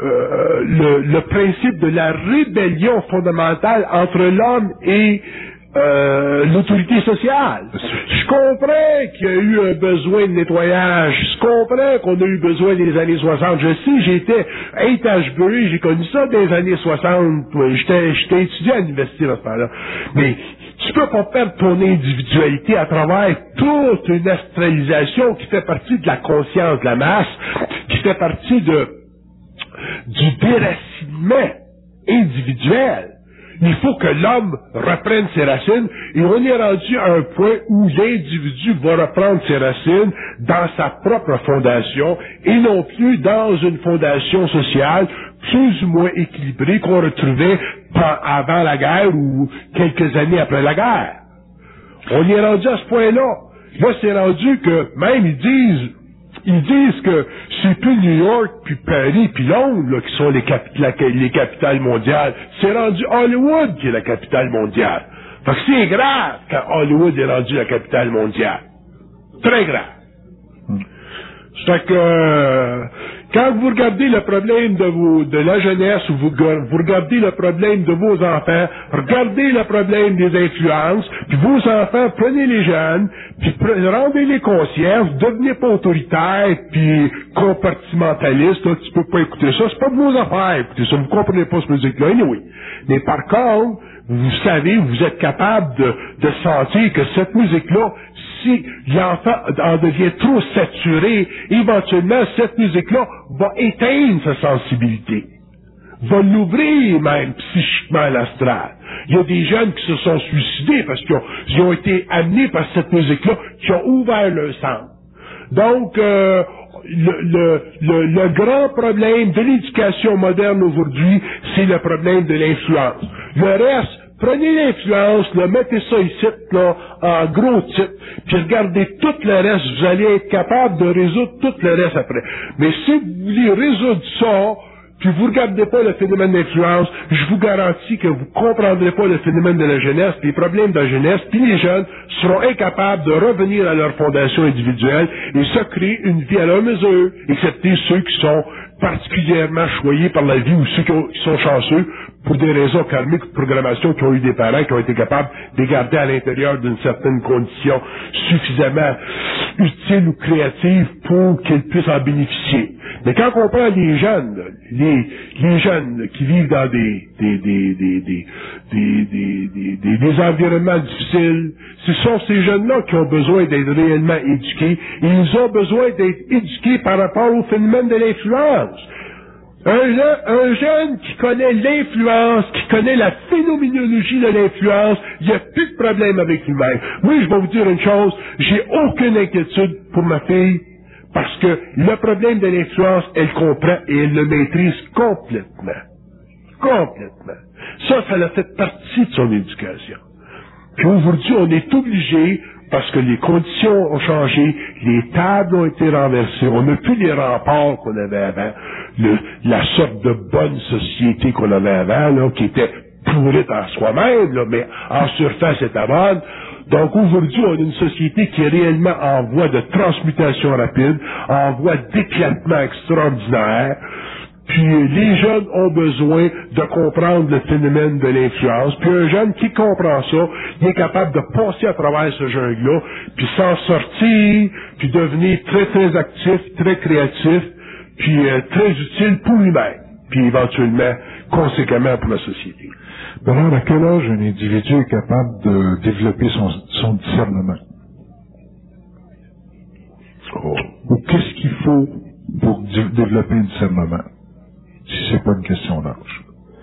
le principe de la rébellion fondamentale entre l'homme et l'autorité sociale. Je comprends qu'il y a eu un besoin de nettoyage. Je comprends qu'on a eu besoin des années 60. Je sais, j'étais à Ashbury, j'ai connu ça des années 60. J'étais étudiant à l'université à ce temps-là. Mais tu peux pas perdre ton individualité à travers toute une astralisation qui fait partie de la conscience de la masse, qui fait partie du déracinement individuel. Il faut que l'homme reprenne ses racines, et on est rendu à un point où l'individu va reprendre ses racines dans sa propre fondation, et non plus dans une fondation sociale plus ou moins équilibrée qu'on retrouvait avant la guerre ou quelques années après la guerre. On y est rendu à ce point-là. Là, c'est rendu que, même ils disent que c'est plus New York, puis Paris, puis Londres, là, qui sont les capitales mondiales. C'est rendu Hollywood qui est la capitale mondiale. Fait que c'est grave quand Hollywood est rendu la capitale mondiale. Très grave. C'est que, quand vous regardez le problème de la jeunesse, ou vous regardez le problème de vos enfants, regardez le problème des influences, puis vos enfants, prenez les jeunes, puis rendez-les conscients, devenez pas autoritaires, puis compartimentalistes, là, tu peux pas écouter ça, c'est pas de vos affaires, écoutez ça, vous comprenez pas cette musique-là, anyway. Mais par contre, vous savez, vous êtes capable de sentir que cette musique-là, si l'enfant en devient trop saturé, éventuellement, cette musique-là va éteindre sa sensibilité. Va l'ouvrir même psychiquement à l'astral. Il y a des jeunes qui se sont suicidés parce qu'ils ont été amenés par cette musique-là, qui ont ouvert leur centre. Donc, le grand problème de l'éducation moderne aujourd'hui, c'est le problème de l'influence. Le reste, prenez l'influence, là, mettez ça ici, là, en gros titre, puis regardez tout le reste, vous allez être capable de résoudre tout le reste après. Mais si vous voulez résoudre ça, puis vous regardez pas le phénomène d'influence, je vous garantis que vous comprendrez pas le phénomène de la jeunesse, les problèmes de la jeunesse, puis les jeunes seront incapables de revenir à leur fondation individuelle et se créer une vie à leur mesure, excepté ceux qui sont particulièrement choyés par la vie ou ceux qui sont chanceux pour des raisons karmiques ou de programmation, qui ont eu des parents qui ont été capables de les garder à l'intérieur d'une certaine condition suffisamment utile ou créative pour qu'ils puissent en bénéficier. Mais quand on prend les jeunes, les jeunes qui vivent dans des environnements difficiles, ce sont ces jeunes-là qui ont besoin d'être réellement éduqués, et ils ont besoin d'être éduqués par rapport au phénomène de l'influence. Un jeune qui connaît l'influence, qui connaît la phénoménologie de l'influence, il n'y a plus de problème avec lui-même. Moi, je vais vous dire une chose, j'ai aucune inquiétude pour ma fille, parce que le problème de l'influence, elle comprend et elle le maîtrise complètement. Complètement. Ça a fait partie de son éducation. Puis aujourd'hui, on est obligé, parce que les conditions ont changé, les tables ont été renversées, on n'a plus les remparts qu'on avait avant, la sorte de bonne société qu'on avait avant, là, qui était pourrite en soi-même, là, mais en surface était bonne. Donc aujourd'hui, on a une société qui est réellement en voie de transmutation rapide, en voie d'éclatement extraordinaire. Puis les jeunes ont besoin de comprendre le phénomène de l'influence. Puis un jeune qui comprend ça, il est capable de passer à travers ce jungle-là, puis s'en sortir, puis devenir très très actif, très créatif, puis très utile pour lui-même, puis éventuellement, conséquemment pour la société. Alors, à quel âge un individu est capable de développer son discernement? Oh. Ou qu'est-ce qu'il faut pour développer un discernement? Si c'est pas une question d'âge.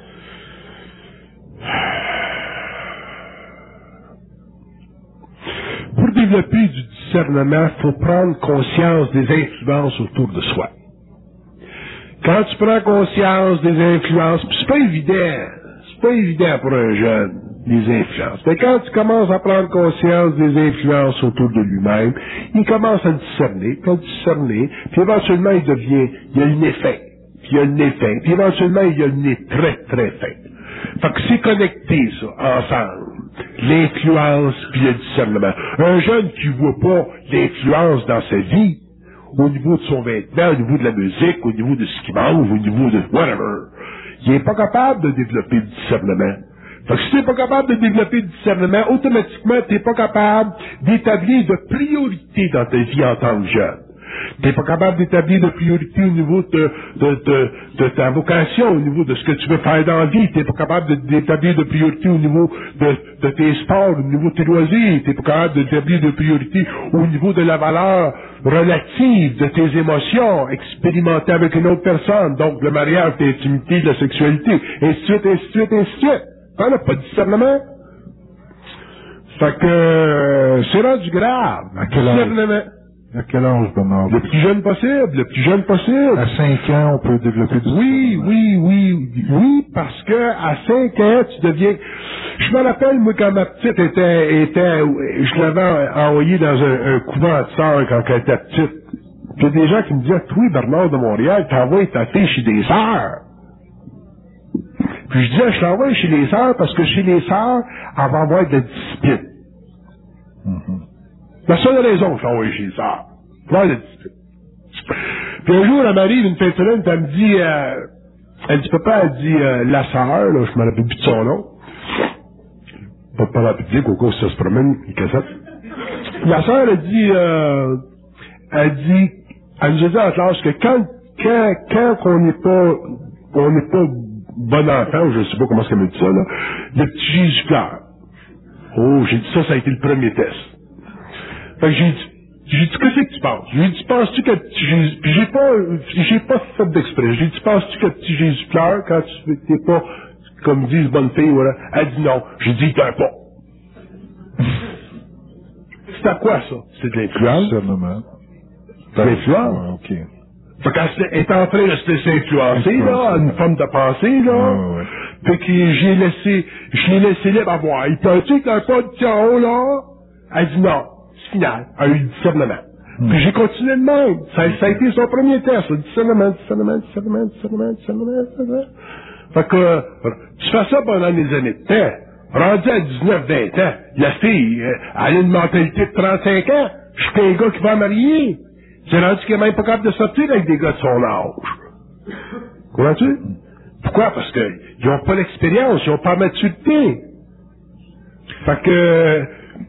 Pour développer du discernement, il faut prendre conscience des influences autour de soi. Quand tu prends conscience des influences, puis c'est pas évident pour un jeune, les influences. Mais quand tu commences à prendre conscience des influences autour de lui-même, il commence à discerner, puis éventuellement il y a le nez fin, puis il y a le nez fin, puis éventuellement il y a le nez très très fin. Fait que c'est connecté, ça, ensemble. L'influence puis le discernement. Un jeune qui voit pas l'influence dans sa vie, au niveau de son vêtement, au niveau de la musique, au niveau de ce qu'il mange, au niveau de whatever, il est pas capable de développer le discernement. Fait que si t'es pas capable de développer du discernement, automatiquement, t'es pas capable d'établir de priorité dans ta vie en tant que jeune. T'es pas capable d'établir de priorité au niveau de ta vocation, au niveau de ce que tu veux faire dans la vie. T'es pas capable d'établir de priorité au niveau de tes sports, au niveau de tes loisirs. T'es pas capable d'établir de priorité au niveau de la valeur relative de tes émotions expérimentées avec une autre personne. Donc, le mariage, l'intimité, la sexualité, ainsi de suite, ainsi de suite, ainsi de suite. T'en as pas de discernement. Fait que, c'est rendu grave. Discernement. À quel âge, Bernard? Le plus jeune possible, le plus jeune possible. À 5 ans, on peut développer du Oui, parce que à 5 ans, tu deviens... Je me rappelle, moi, quand ma petite était je l'avais envoyée dans un couvent de sœurs quand elle était petite. Il y a des gens qui me disaient, toi, Bernard de Montréal, t'envoies ta fille chez des sœurs. Puis je disais, je l'envoie chez les sœurs parce que chez les sœurs, elle va avoir de la discipline. La seule raison que je l'envoie chez les sœurs, c'est la discipline. Puis un jour, elle m'arrive une fin de semaine, puis elle me dit, elle dit, papa, elle dit, la sœur, là, je me rappelle plus de son nom. Pas de parler public, au cas où ça se promène, les cassettes. La sœur, elle dit, elle nous a dit en classe que quand on n'est pas bon enfant, je sais pas comment est-ce qu'elle me dit ça, là, le petit Jésus pleure. Oh, j'ai dit ça a été le premier test. Fait que j'ai dit, qu'est-ce que tu penses? J'ai dit, penses-tu que le petit Jésus, puis j'ai pas fait d'exprès. J'ai dit, penses-tu que le petit Jésus pleure quand tu t'es pas, comme disent bonne fille, voilà? Elle dit non. J'ai dit, t'es un pas. C'est à quoi, ça? C'est de l'influence? De l'influence? OK. Fait qu'elle est en train de se laisser influencer, là, une forme de pensée, là. Ouais. Fait que je l'ai laissé libre à voir. Il peut-tu que t'as un pas de en haut, là? Elle dit non. C'est final. Elle a eu le discernement. Puis j'ai continué de même. Ça a été son premier test, le discernement. Fait que, tu fais ça pendant des années de temps. Rendu à 19-20 ans, la fille, elle a une mentalité de 35 ans. Je suis un gars qui va marier. C'est rendu qu'elle est même pas capable de sortir avec des gars de son âge. Comprends-tu? Pourquoi? Parce que ils ont pas l'expérience, ils ont pas la maturité. Fait que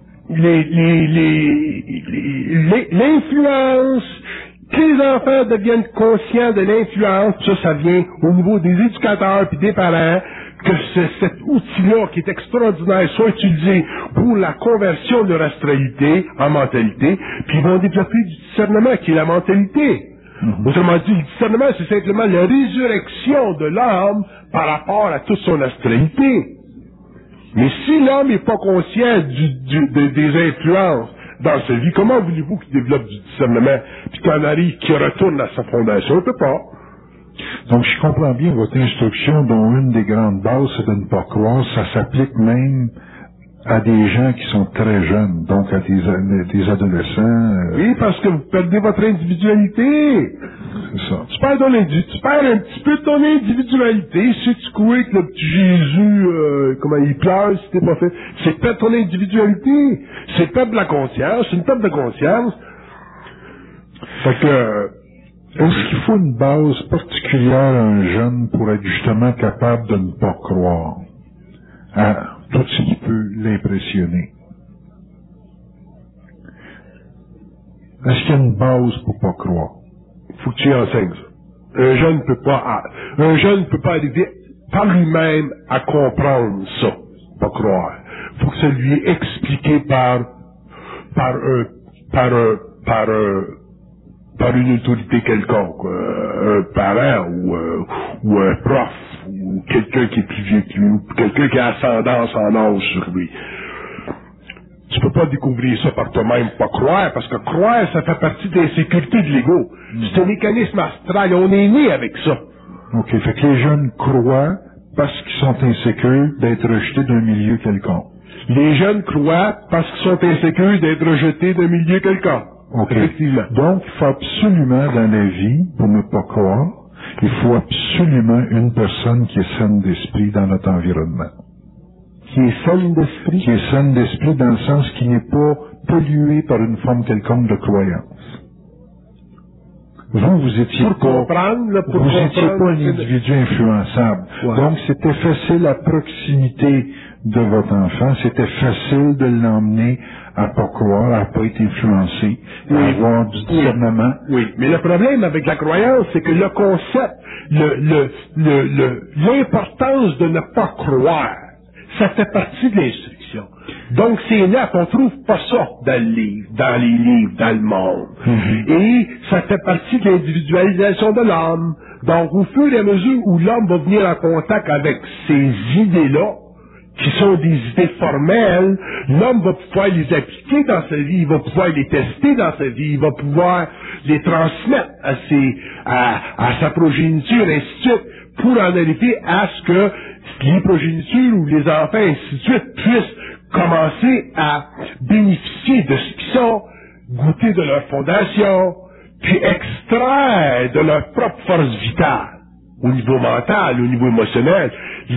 l'influence, que les enfants deviennent conscients de l'influence, ça vient au niveau des éducateurs puis des parents, que cet outil-là qui est extraordinaire soit utilisé pour la conversion de leur astralité en mentalité, puis ils vont développer du discernement qui est la mentalité. Autrement dit, le discernement, c'est simplement la résurrection de l'âme par rapport à toute son astralité. Mais si l'homme n'est pas conscient des influences dans sa vie, comment voulez-vous qu'il développe du discernement puis qu'on arrive, qu'il retourne à sa fondation? On ne peut pas. Donc, je comprends bien votre instruction, dont une des grandes bases, c'est de ne pas croire. Ça s'applique même à des gens qui sont très jeunes, donc à des adolescents. Oui, parce que vous perdez votre individualité. C'est ça. Tu perds un petit peu de ton individualité. Si tu crois que le petit Jésus, comment il pleure si t'es pas fait, c'est perdre ton individualité. C'est perdre la conscience, c'est une perte de conscience. Fait que, est-ce qu'il faut une base particulière à un jeune pour être justement capable de ne pas croire à tout ce qui peut l'impressionner? Est-ce qu'il y a une base pour pas croire? Faut que tu enseignes ça. Un jeune ne peut pas arriver par lui-même à comprendre ça, pas croire. Faut que ça lui est expliqué par une autorité quelconque, un parent ou un prof, ou quelqu'un qui est plus vieux que lui, ou quelqu'un qui a ascendance en âge sur lui. Tu peux pas découvrir ça par toi-même, pas croire, parce que croire, ça fait partie des sécurités de l'ego. C'est un mécanisme astral, on est né avec ça. OK, fait que les jeunes croient parce qu'ils sont insécures d'être rejetés d'un milieu quelconque. Les jeunes croient parce qu'ils sont insécures d'être rejetés d'un milieu quelconque. OK. Effectivement. Donc, il faut absolument dans la vie, pour ne pas croire, il faut absolument une personne qui est saine d'esprit dans notre environnement. Qui est saine d'esprit? Qui est saine d'esprit dans le sens qui n'est pas pollué par une forme quelconque de croyance. Vous étiez pour comprendre, là, vous étiez pas un individu influençable. Ouais. Donc, c'était facile à proximité de votre enfant, c'était facile de l'emmener à pas croire, à pas être influencé, à avoir du discernement. Oui, mais le problème avec la croyance, c'est que le concept, l'importance de ne pas croire, ça fait partie de l'instruction. Donc, c'est là qu'on trouve pas ça dans le livre, dans les livres, dans le monde. Et ça fait partie de l'individualisation de l'homme. Donc, au fur et à mesure où l'homme va venir en contact avec ces idées-là, qui sont des idées formelles, l'homme va pouvoir les appliquer dans sa vie, il va pouvoir les tester dans sa vie, il va pouvoir les transmettre à sa progéniture, ainsi de suite, pour en arriver à ce que les progénitures ou les enfants, ainsi de suite, puissent commencer à bénéficier de ce qu'ils sont, goûter de leur fondation, puis extraire de leur propre force vitale, au niveau mental, au niveau émotionnel,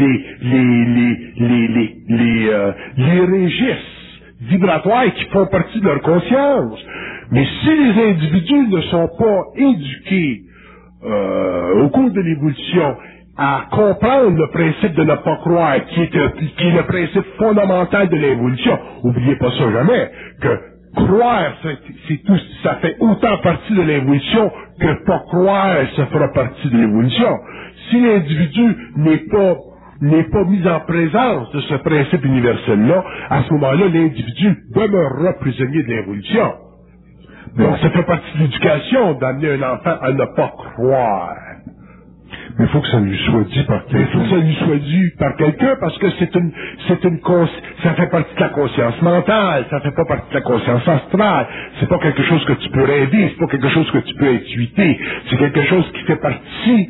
les registres vibratoires qui font partie de leur conscience. Mais si les individus ne sont pas éduqués au cours de l'évolution à comprendre le principe de ne pas croire, qui est le principe fondamental de l'évolution, oubliez pas ça jamais, que croire, c'est tout, ça fait autant partie de l'évolution que pas croire, ça fera partie de l'évolution. Si l'individu n'est pas mis en présence de ce principe universel-là, à ce moment-là, l'individu demeurera prisonnier de l'évolution. Donc, ça fait partie de l'éducation d'amener un enfant à ne pas croire. Mais il faut que ça lui soit dit par quelqu'un. Il faut que ça lui soit dit par quelqu'un parce que ça fait partie de la conscience mentale, ça fait pas partie de la conscience astrale. C'est pas quelque chose que tu peux rêver, c'est pas quelque chose que tu peux intuiter. C'est quelque chose qui fait partie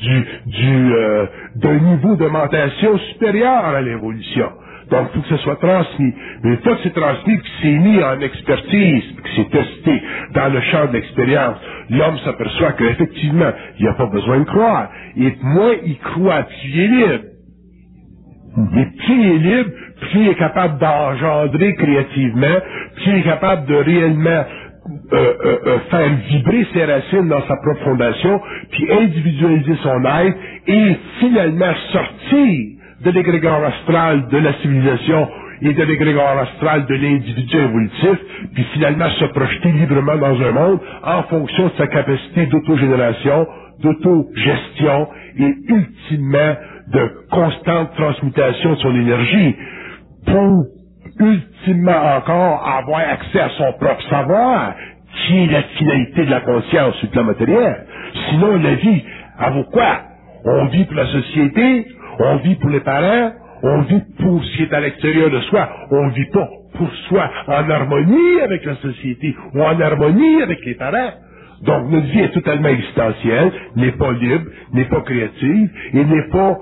d'un niveau de mentation supérieur à l'évolution. Donc, il faut que ça soit transmis. Mais une fois que c'est transmis, puis que c'est mis en expertise, puis que c'est testé dans le champ de l'expérience, l'homme s'aperçoit qu'effectivement, il n'a pas besoin de croire. Et moins il croit, plus il est libre. Et plus il est libre, plus il est capable d'engendrer créativement, plus il est capable de réellement faire vibrer ses racines dans sa propre fondation, puis individualiser son être, et finalement sortir de l'égrégore astral de la civilisation et de l'égrégore astral de l'individu évolutif, puis finalement se projeter librement dans un monde en fonction de sa capacité d'autogénération, d'autogestion et ultimement de constante transmutation de son énergie pour ultimement encore avoir accès à son propre savoir, qui est la finalité de la conscience sur le plan matériel. Sinon, la vie, elle vaut quoi? On vit pour la société, on vit pour les parents, on vit pour ce qui est à l'extérieur de soi, on vit pas pour soi en harmonie avec la société ou en harmonie avec les parents. Donc notre vie est totalement existentielle, n'est pas libre, n'est pas créative et n'est pas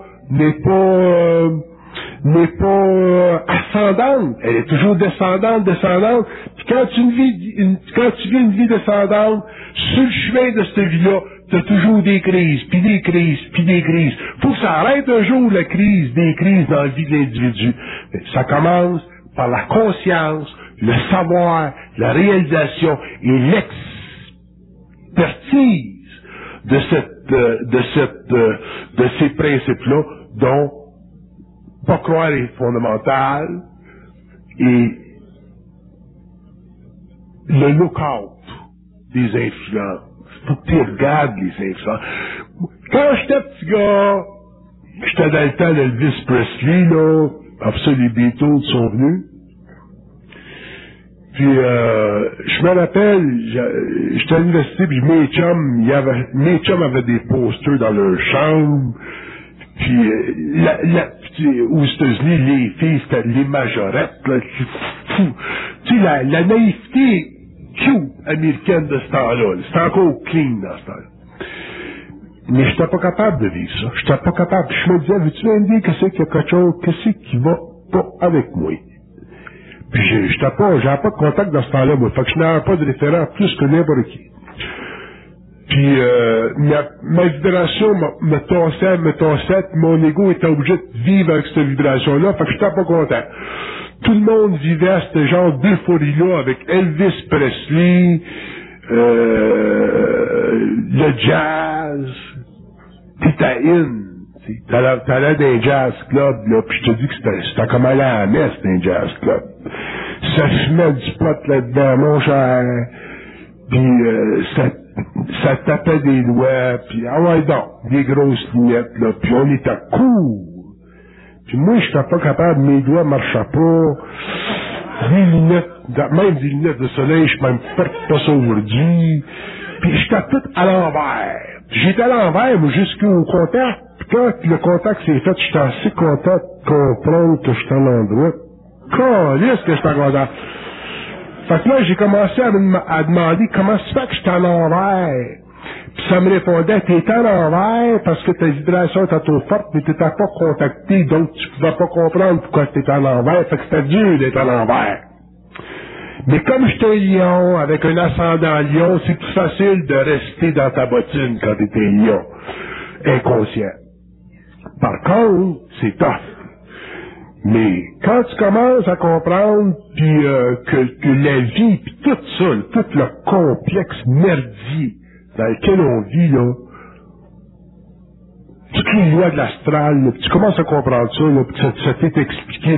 ascendante. Elle est toujours descendante. Puis quand tu vis une vie descendante, sur le chemin de cette vie-là, t'as toujours des crises, puis des crises, puis des crises. Faut que ça arrête un jour des crises dans la vie de l'individu. Ça commence par la conscience, le savoir, la réalisation et l'expertise de ces principes-là, dont pas croire est fondamental, et le look-out des influences. Faut que tu regardes les influences. Quand j'étais petit gars, j'étais dans le temps d'Elvis Presley, là, après ça, les Beatles sont venus. Puis, je me rappelle, j'étais à l'université, puis mes chums avaient des posters dans leur chambre. Puis, aux États-Unis, les filles, c'était les majorettes, là, tu sais, la naïveté cute américaine de ce temps-là. C'était encore clean dans ce temps-là. Mais j'étais pas capable de vivre ça. J'étais pas capable. Puis je me disais, veux-tu me dire qu'est-ce qu'il y a quelque chose, qu'est-ce qui va pas avec moi? Puis j'avais pas de contact dans ce temps-là, moi. Fait que je n'avais pas de référent plus que n'importe qui. Puis ma vibration me tassait, mon ego était obligé de vivre avec cette vibration-là, fait que j'étais pas content. Tout le monde vivait à ce genre d'euphorie-là avec Elvis Presley, le jazz, t'étais t'allais dans un jazz club, là, pis je te dis que c'était comme aller à la messe dans un jazz club. Ça fumait du pot là-dedans, mon cher, pis ça tapait des doigts, pis ah ouais donc, des grosses lunettes, là, pis on était cool. Pis moi, j'étais pas capable, mes doigts marchaient pas. Des lunettes, même des lunettes de soleil, je m'en porte pas ça aujourd'hui. Puis j'étais tout à l'envers. J'étais à l'envers, moi, jusqu'au contact. Puis quand le contact s'est fait, j'étais assez content de comprendre que j'étais à l'endroit. Calisse que j'étais content. Fait que là, j'ai commencé à demander comment ça fait que j'étais à l'envers. Puis ça me répondait, t'étais à l'envers parce que ta vibration était trop forte, mais t'étais pas contacté, donc tu pouvais pas comprendre pourquoi t'étais à l'envers, fait que c'était dur d'être à l'envers. Mais comme j'étais un lion, avec un ascendant lion, c'est plus facile de rester dans ta bottine quand t'étais un lion, inconscient. Par contre, c'est tough. Mais quand tu commences à comprendre puis que la vie, puis tout ça, tout le complexe merdier dans lequel on vit, là, toutes les lois de l'astral, là, tu commences à comprendre ça, là, puis ça t'est expliqué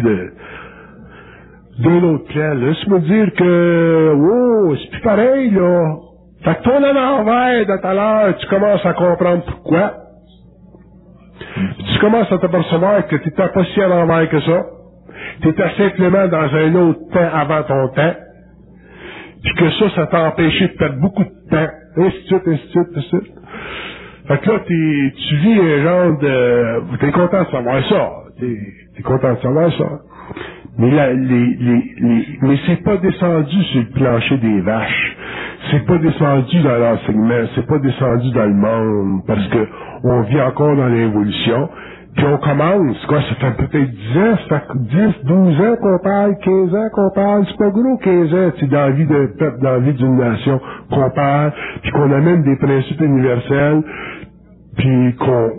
d'un autre plan, là. Ça veut dire que, oh, c'est plus pareil, là. Fait que ton à l'envers de tout à l'heure, tu commences à comprendre pourquoi. Puis tu commences à t'apercevoir que t'étais pas si à l'envers que ça. T'étais simplement dans un autre temps avant ton temps. Puis que ça t'a empêché de perdre beaucoup de temps. Ainsi de suite, ainsi de suite, ainsi de suite. Fait que là, tu vis un genre de... T'es content de savoir ça. T'es content de savoir ça. Mais mais c'est pas descendu sur le plancher des vaches. C'est pas descendu dans l'enseignement. C'est pas descendu dans le monde. Parce que on vit encore dans l'évolution. Puis on commence, quoi, ça fait peut-être 10 ans, ça fait 10, 12 ans qu'on parle, 15 ans qu'on parle, c'est pas gros 15 ans, c'est dans la vie d'un peuple, dans la vie d'une nation qu'on parle, puis qu'on amène des principes universels, puis qu'on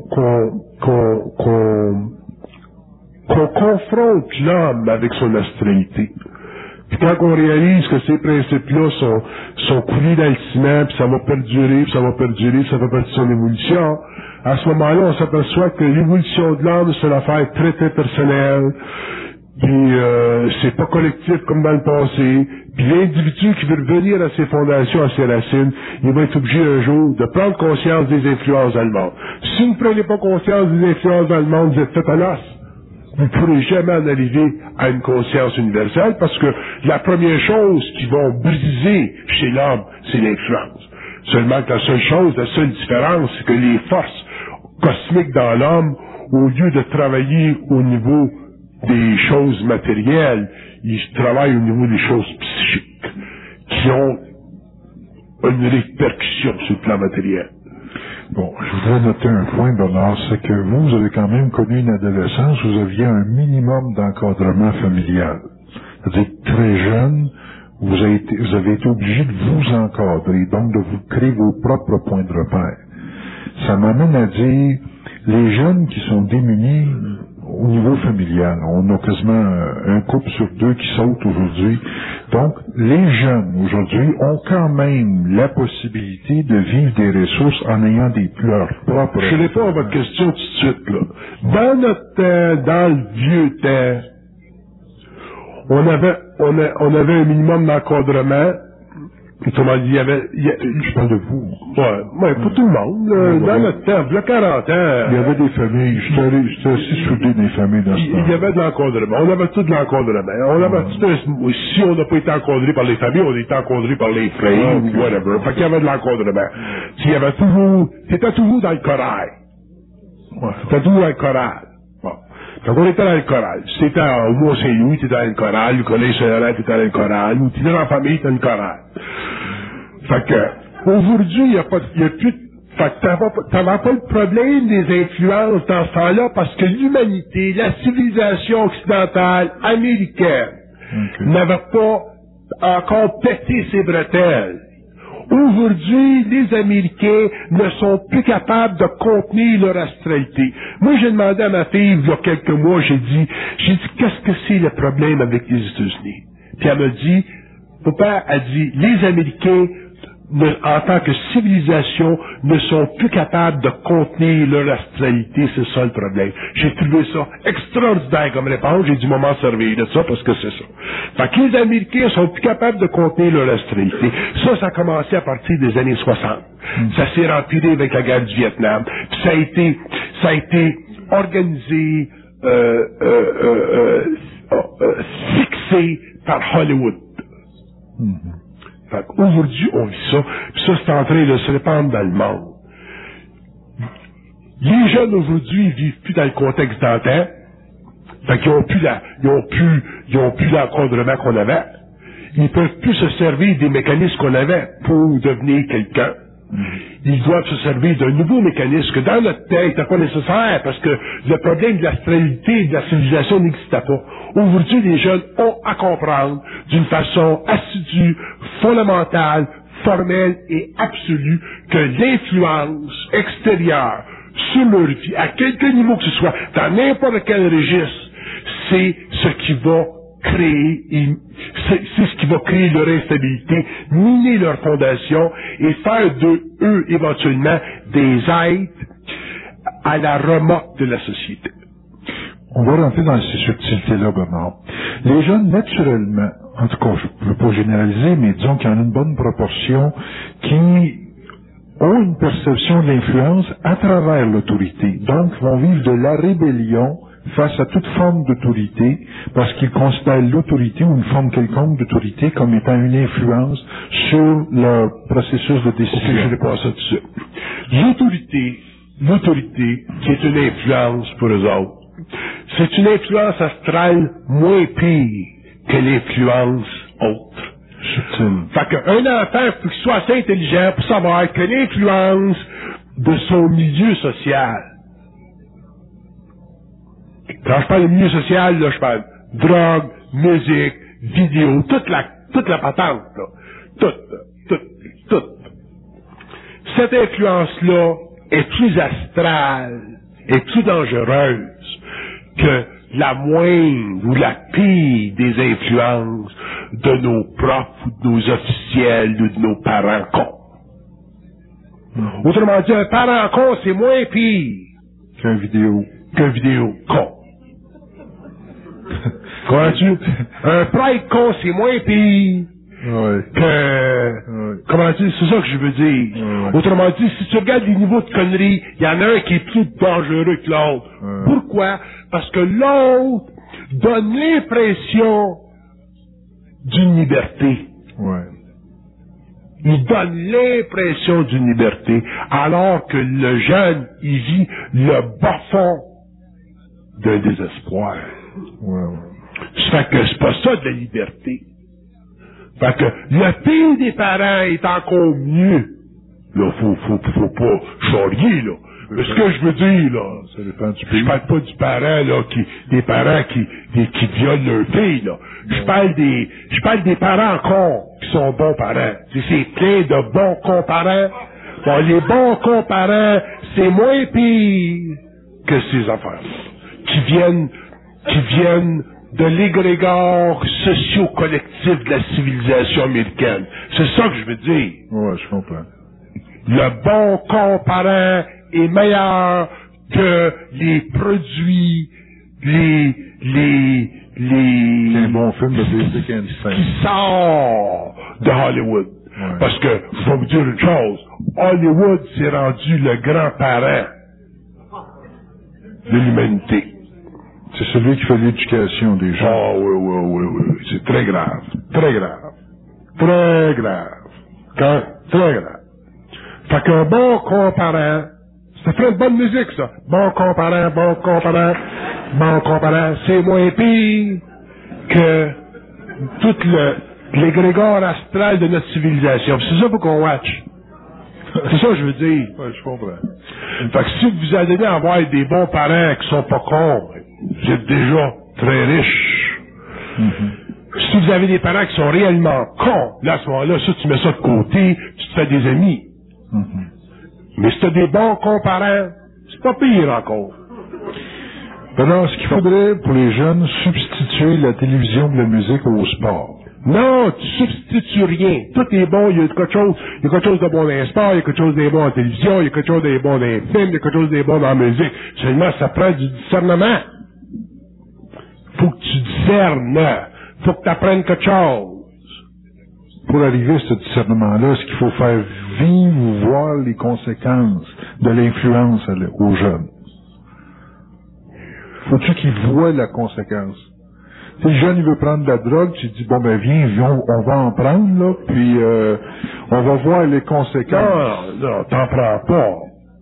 confronte l'homme avec son astralité. Puis quand on réalise que ces principes-là sont coulés dans le ciment, puis ça va perdurer, puis ça va perdurer, puis ça fait partie de son évolution, à ce moment-là, on s'aperçoit que l'évolution de l'homme, c'est une affaire très, très personnelle, puis c'est pas collectif comme dans le passé, puis l'individu qui veut revenir à ses fondations, à ses racines, il va être obligé un jour de prendre conscience des influences allemandes. Si vous ne prenez pas conscience des influences allemandes, vous êtes fait à l'os. Vous ne pourrez jamais en arriver à une conscience universelle parce que la première chose qui va briser chez l'homme, c'est l'influence. Seulement que la seule différence, c'est que les forces cosmiques dans l'homme, au lieu de travailler au niveau des choses matérielles, ils travaillent au niveau des choses psychiques, qui ont une répercussion sur le plan matériel. Bon, je voudrais noter un point, Bernard, c'est que vous avez quand même connu une adolescence où vous aviez un minimum d'encadrement familial. C'est-à-dire, très jeune, vous avez été obligé de vous encadrer, donc de vous créer vos propres points de repère. Ça m'amène à dire, les jeunes qui sont démunis au niveau familial, on a quasiment un couple sur deux qui saute aujourd'hui. Donc, les jeunes aujourd'hui ont quand même la possibilité de vivre des ressources en ayant leurs propres... Je réponds à votre question tout de suite, là. Dans notre temps, dans le vieux temps, on avait un minimum d'encadrement. Comment dire, je parle de vous. Ouais, pour tout le monde. Dans notre temps, il y a 40 ans. Il y avait des familles, j'étais aussi soudé des familles dans ce temps. Il y avait de l'encadrement. On avait tout de l'encadrement. On avait tout si on n'a pas été encadré par les familles, on a été encadré par les frères ou whatever. Fait qu'il y avait de l'encadrement. Il y avait toujours, t'étais toujours dans le choral. Ouais. T'étais toujours dans le choral. Bon. Donc on était dans le choral. Si t'étais au Mont-Saint-Louis, t'étais dans le choral. Le collège Saint-Laurent, t'étais dans le choral. Ou t'étais dans la famille, t'étais dans le choral. Fait que, aujourd'hui, il y a plus fait que t'avais pas le problème des influences dans ce temps-là parce que l'humanité, la civilisation occidentale américaine, n'avait pas encore pété ses bretelles. Aujourd'hui, les Américains ne sont plus capables de contenir leur astralité. Moi, j'ai demandé à ma fille, il y a quelques mois, j'ai dit, qu'est-ce que c'est le problème avec les États-Unis? Puis elle m'a dit, papa a dit, les Américains en tant que civilisation, ne sont plus capables de contenir leur astralité. C'est ça le problème. J'ai trouvé ça extraordinaire comme réponse. J'ai dû m'en servir de ça parce que c'est ça. Fait que les Américains sont plus capables de contenir leur astralité. Ça a commencé à partir des années 60. Ça s'est empiré avec la guerre du Vietnam. Puis ça a été organisé, fixé par Hollywood. Fait qu'aujourd'hui, on vit ça, puis ça, c'est en train de se répandre dans le monde. Les jeunes aujourd'hui, ils vivent plus dans le contexte d'antan. Fait qu'ils ont plus l'encadrement qu'on avait. Ils peuvent plus se servir des mécanismes qu'on avait pour devenir quelqu'un. Ils doivent se servir d'un nouveau mécanisme que dans notre tête n'était pas nécessaire parce que le problème de l'astralité et de la civilisation n'existait pas. Aujourd'hui, les jeunes ont à comprendre d'une façon assidue, fondamentale, formelle et absolue que l'influence extérieure sur leur vie, à quelque niveau que ce soit, dans n'importe quel registre, c'est ce qui va créer, c'est ce qui va créer leur instabilité, miner leur fondation et faire d'eux éventuellement des êtres à la remorque de la société. On va rentrer dans ces subtilités-là, Bernard. Les jeunes, naturellement, en tout cas, je ne veux pas généraliser, mais disons qu'il y en a une bonne proportion qui ont une perception de l'influence à travers l'autorité. Donc, vont vivre de la rébellion face à toute forme d'autorité, parce qu'ils considèrent l'autorité ou une forme quelconque d'autorité comme étant une influence sur leur processus de décision. Ok, je réponds à ça tout de suite. L'autorité, qui est une influence pour eux autres, c'est une influence astrale moins pire que l'influence autre. Fait qu'un enfant, faut qu'il soit assez intelligent pour savoir que l'influence de son milieu social, quand je parle de milieu social, là, je parle drogue, musique, vidéo, toute la patente, là. Toute. Cette influence-là est plus astrale, est plus dangereuse que la moindre ou la pire des influences de nos profs ou de nos officiels ou de nos parents cons. Autrement dit, un parent con, c'est moins pire qu'un vidéo con. Comprends-tu? Un prêtre con, c'est moins pire que... Comment-tu? C'est ça que je veux dire. Autrement dit, si tu regardes les niveaux de conneries, il y en a un qui est plus dangereux que l'autre. Pourquoi? Parce que l'autre donne l'impression d'une liberté. Il donne l'impression d'une liberté, alors que le jeune, il vit le bas fond d'un désespoir. Ça fait que c'est pas ça de la liberté. Fait que le pire des parents est encore mieux. Là, faut pas charrier, là. Mais ce que je veux dire, là, ça dépend du pays. Je parle pas du parent, là, des parents qui violent leur fille, là. Je parle des parents cons qui sont bons parents. C'est plein de bons cons parents. Bon, les bons cons parents, c'est moins pire que ces affaires-là. Qui viennent de l'égrégore socio-collectif de la civilisation américaine. C'est ça que je veux dire. Ouais, je comprends. Le bon comparant est meilleur que les produits, un bon film de Basic Instinct qui sort de Hollywood. Ouais. Parce que, je vais vous dire une chose, Hollywood s'est rendu le grand-parent de l'humanité. C'est celui qui fait l'éducation des gens. Ah oui. C'est très grave. Très grave. Très grave. Très grave. Fait qu'un bon comparant, ça ferait une bonne musique, ça. Bon comparant, c'est moins pire que tout l'égrégore astral de notre civilisation. C'est ça pour qu'on watch. C'est ça que je veux dire. Ouais, je comprends. Fait que si vous allez avoir des bons parents qui sont pas cons, vous êtes déjà très riches. Si vous avez des parents qui sont réellement cons, là, à ce moment-là, ça, tu mets ça de côté, tu te fais des amis. Mais si t'as des bons parents, c'est pas pire encore. Alors, ce qu'il faudrait pour les jeunes, substituer la télévision de la musique au sport. Non, tu substitues rien. Tout est bon, il y a quelque chose de bon dans les sports, il y a quelque chose de bon en télévision, il y a quelque chose de bon dans les films, il y a quelque chose de bon dans la musique. Seulement, ça prend du discernement. Faut que tu discernes. Faut que tu apprennes quelque chose. Pour arriver à ce discernement-là, est-ce qu'il faut faire vivre ou voir les conséquences de l'influence aux jeunes? Faut-tu qu'ils voient la conséquence? Si le jeune, il veut prendre de la drogue, tu dis, bon, ben, viens, on va en prendre, là, puis on va voir les conséquences. Non, t'en prends pas.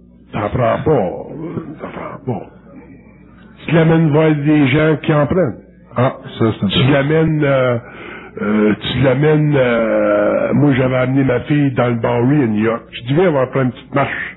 Tu l'amènes voir des gens qui en prennent. Ah, ça, c'est intéressant. Tu l'amènes, moi, j'avais amené ma fille dans le Bowery à New York. Je dis, viens, on va prendre une petite marche.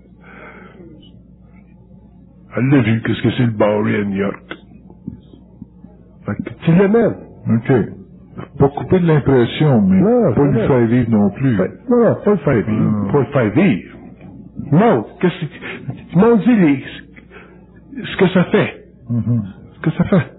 Elle l'a vu, qu'est-ce que c'est le Bowery à New York. Fait que tu l'amènes. OK. Pas couper de l'impression, mais non, pas lui faire vivre non plus. Non, pas le faire vivre. Pas le faire vivre. Non, montre-lui ce que ça fait. Ce que ça fait.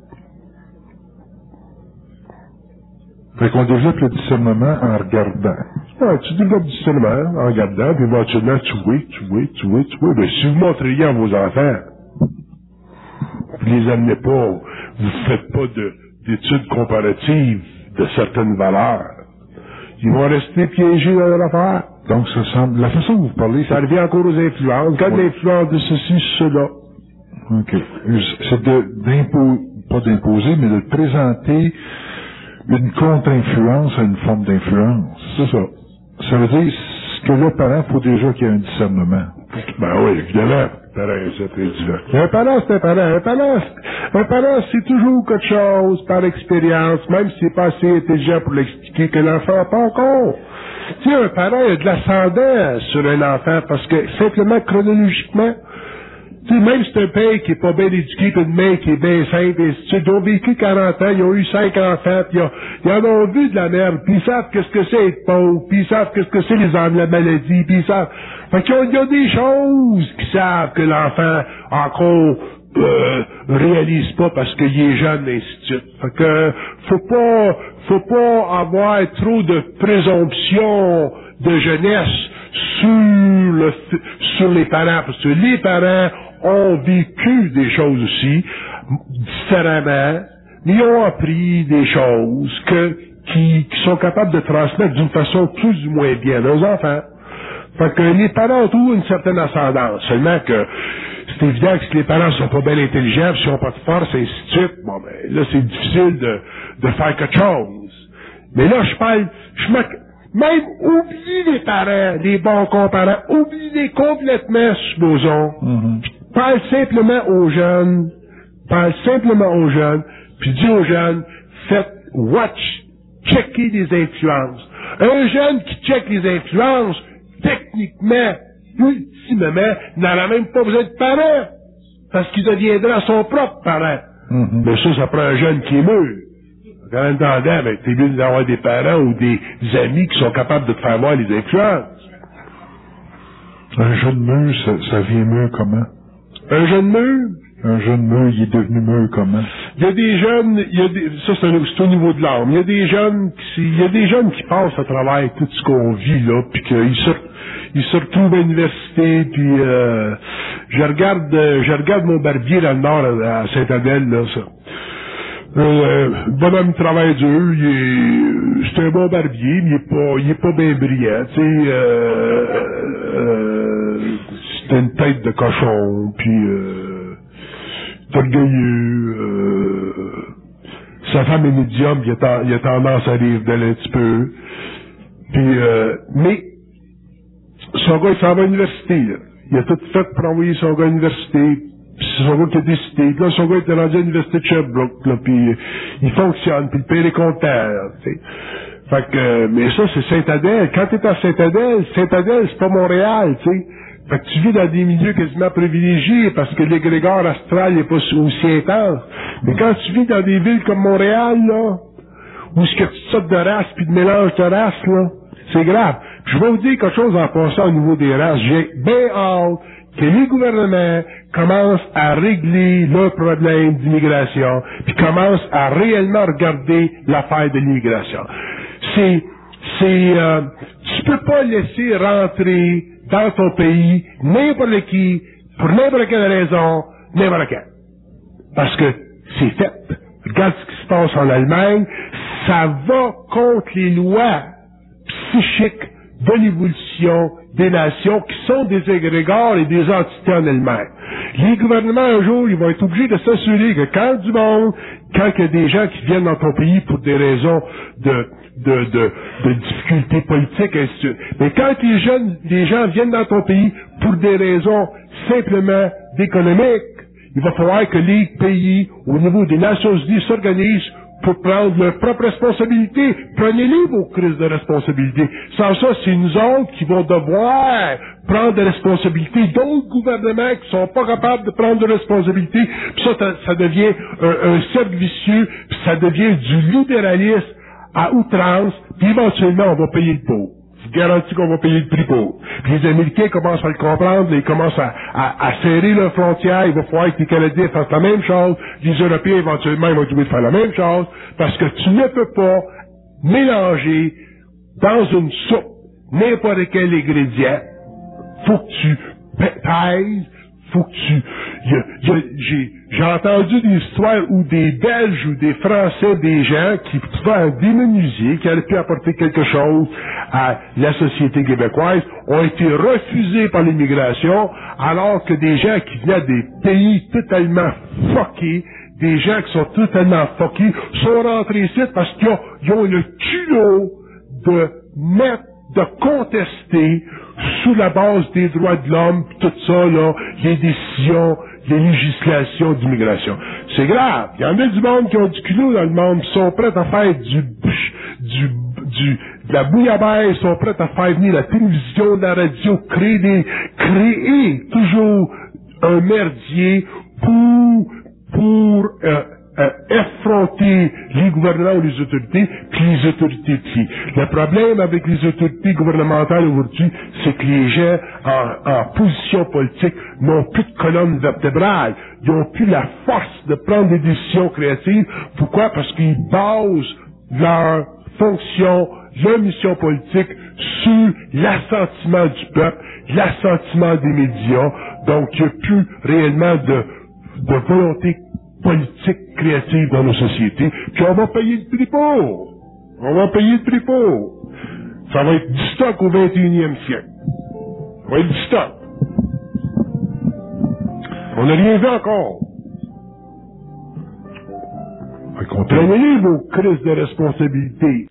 Fait qu'on développe le discernement en regardant. Ouais, tu développes le discernement en regardant, puis éventuellement, tu vois. Ben, si vous montreriez à vos enfants, vous les amenez pas, vous faites pas d'études comparatives de certaines valeurs, ils vont rester piégés dans leur affaire. Donc, ça semble, la façon dont vous parlez, ça revient encore aux influences. Quand l'influence de ceci, cela. OK. C'est pas d'imposer, mais de présenter une contre-influence à une forme d'influence. C'est ça. Ça veut dire que le parent, il faut déjà qu'il y ait un discernement. Ben oui, évidemment. Pareil, c'est très différent. Un parent, c'est un parent. Un parent, c'est toujours quelque chose par expérience, même si c'est pas assez intelligent pour l'expliquer, que l'enfant n'a pas encore. Tu sais, un parent a de l'ascendant sur un enfant parce que, simplement, chronologiquement, tu sais, même si c'est un père qui est pas bien éduqué, puis une mère qui est bien simple, et ils ont vécu 40 ans, ils ont eu 5 enfants, puis ils en ont vu de la merde, puis ils savent qu'est-ce que c'est être pauvre, puis ils savent qu'est-ce que c'est la maladie, puis ils savent. Fait qu'il y a des choses qu'ils savent que l'enfant encore réalise pas parce qu'il est jeune, et ainsi de suite. Fait que faut pas avoir trop de présomption de jeunesse sur les parents, parce que les parents ont vécu des choses aussi, différemment, mais ils ont appris des choses qui sont capables de transmettre d'une façon plus ou moins bien aux enfants. Fait que les parents ont toujours une certaine ascendance, seulement que c'est évident que si les parents sont pas bien intelligents, s'ils n'ont pas de force, et ainsi de suite, bon ben, là, c'est difficile de faire quelque chose. Mais là, même oubliez les parents, les bons comparants, oubliez-les complètement, supposons. Parle simplement aux jeunes, puis dis aux jeunes, checkez les influences. Un jeune qui check les influences, techniquement, ultimement, n'aura même pas besoin de parents, parce qu'il deviendra son propre parent. Mais ça prend un jeune qui est mûr. En attendant, ben, t'es mieux d'avoir des parents ou des amis qui sont capables de te faire voir les influences. Un jeune mûr, ça vient mûr comment? Un jeune mûr? Un jeune mûr, il est devenu mûr comment? Il y a des jeunes, ça c'est au niveau de l'âme. Il y a des jeunes qui passent à travers tout ce qu'on vit là, puis qu'ils se retrouvent à l'université, puis je regarde mon barbier dans le nord à Saint-Adèle là, ça. Le bonhomme travaille dur, c'est un bon barbier, mais il est pas bien brillant, tu sais, c'est une tête de cochon, puis orgueilleux, sa femme est médium, il a tendance à rire d'elle un petit peu, puis mais son gars il s'en va à l'université, là. Il a tout fait pour envoyer son gars à l'université. Puis c'est son gars qui a décidé. Puis là, son gars était rendu à l'université de Sherbrooke, là, puis il fonctionne, puis le père est content, tu sais. Fait que, mais ça, c'est Saint-Adèle. Quand t'es à Saint-Adèle, c'est pas Montréal, tu sais. Fait que tu vis dans des milieux quasiment privilégiés, parce que l'égrégore astral n'est pas aussi intense. Mais quand tu vis dans des villes comme Montréal, là, où ce que tu sortes de races, puis de mélange de races, là, c'est grave. Puis je vais vous dire quelque chose en passant au niveau des races. J'ai bien hâte que les gouvernements commencent à régler leurs problèmes d'immigration, puis commencent à réellement regarder l'affaire de l'immigration. Tu peux pas laisser rentrer dans ton pays n'importe qui, pour n'importe quelle raison, n'importe quelle. Parce que c'est fait. Regarde ce qui se passe en Allemagne, ça va contre les lois psychiques de l'évolution des nations qui sont des égrégores et des entités en elles-mêmes. Les gouvernements, un jour, ils vont être obligés de s'assurer que quand il y a des gens qui viennent dans ton pays pour des raisons de difficultés politiques, ainsi de suite. Mais quand les gens viennent dans ton pays pour des raisons simplement d'économique, il va falloir que les pays, au niveau des Nations Unies, s'organisent pour prendre leurs propres responsabilités. Prenez-les vos crises de responsabilité. Sans ça, c'est nous autres qui vont devoir prendre des responsabilités. D'autres gouvernements qui sont pas capables de prendre des responsabilités. Puis ça devient un cercle vicieux, puis ça devient du libéralisme à outrance, puis éventuellement, on va payer le pot. Je vous garantis qu'on va payer le prix pour. Puis les Américains commencent à le comprendre, ils commencent à serrer leurs frontières, il va falloir que les Canadiens fassent la même chose, les Européens, éventuellement, ils vont devoir faire la même chose, parce que tu ne peux pas mélanger dans une soupe n'importe quel ingrédient. Faut que tu pèses, faut que tu... J'ai entendu des histoires où des Belges ou des Français, des gens qui pouvaient en démenuiser, qui auraient pu apporter quelque chose à la société québécoise, ont été refusés par l'immigration, alors que des gens qui venaient des pays totalement fuckés, des gens qui sont totalement fuckés, sont rentrés ici parce qu'ils ont le culot de contester sous la base des droits de l'homme, tout ça, là, les décisions, les législations d'immigration. C'est grave. Il y en a du monde qui ont du culot dans le monde, qui sont prêts à faire de la bouillabaisse, ils sont prêts à faire venir la télévision, la radio, créer toujours un merdier pour effronter les gouvernements ou les autorités, puis les autorités ici. Le problème avec les autorités gouvernementales aujourd'hui, c'est que les gens en position politique n'ont plus de colonne vertébrale. Ils n'ont plus la force de prendre des décisions créatives. Pourquoi? Parce qu'ils basent leur fonction, leur mission politique sur l'assentiment du peuple, l'assentiment des médias. Donc, il n'y a plus réellement de volonté politique créative dans nos sociétés, puis on va payer le prix pour. On va payer le prix pour. Ça va être du stock au 21e siècle. Ça va être du stock. On n'a rien vu encore. Fait qu'on prenez vos crises de responsabilité.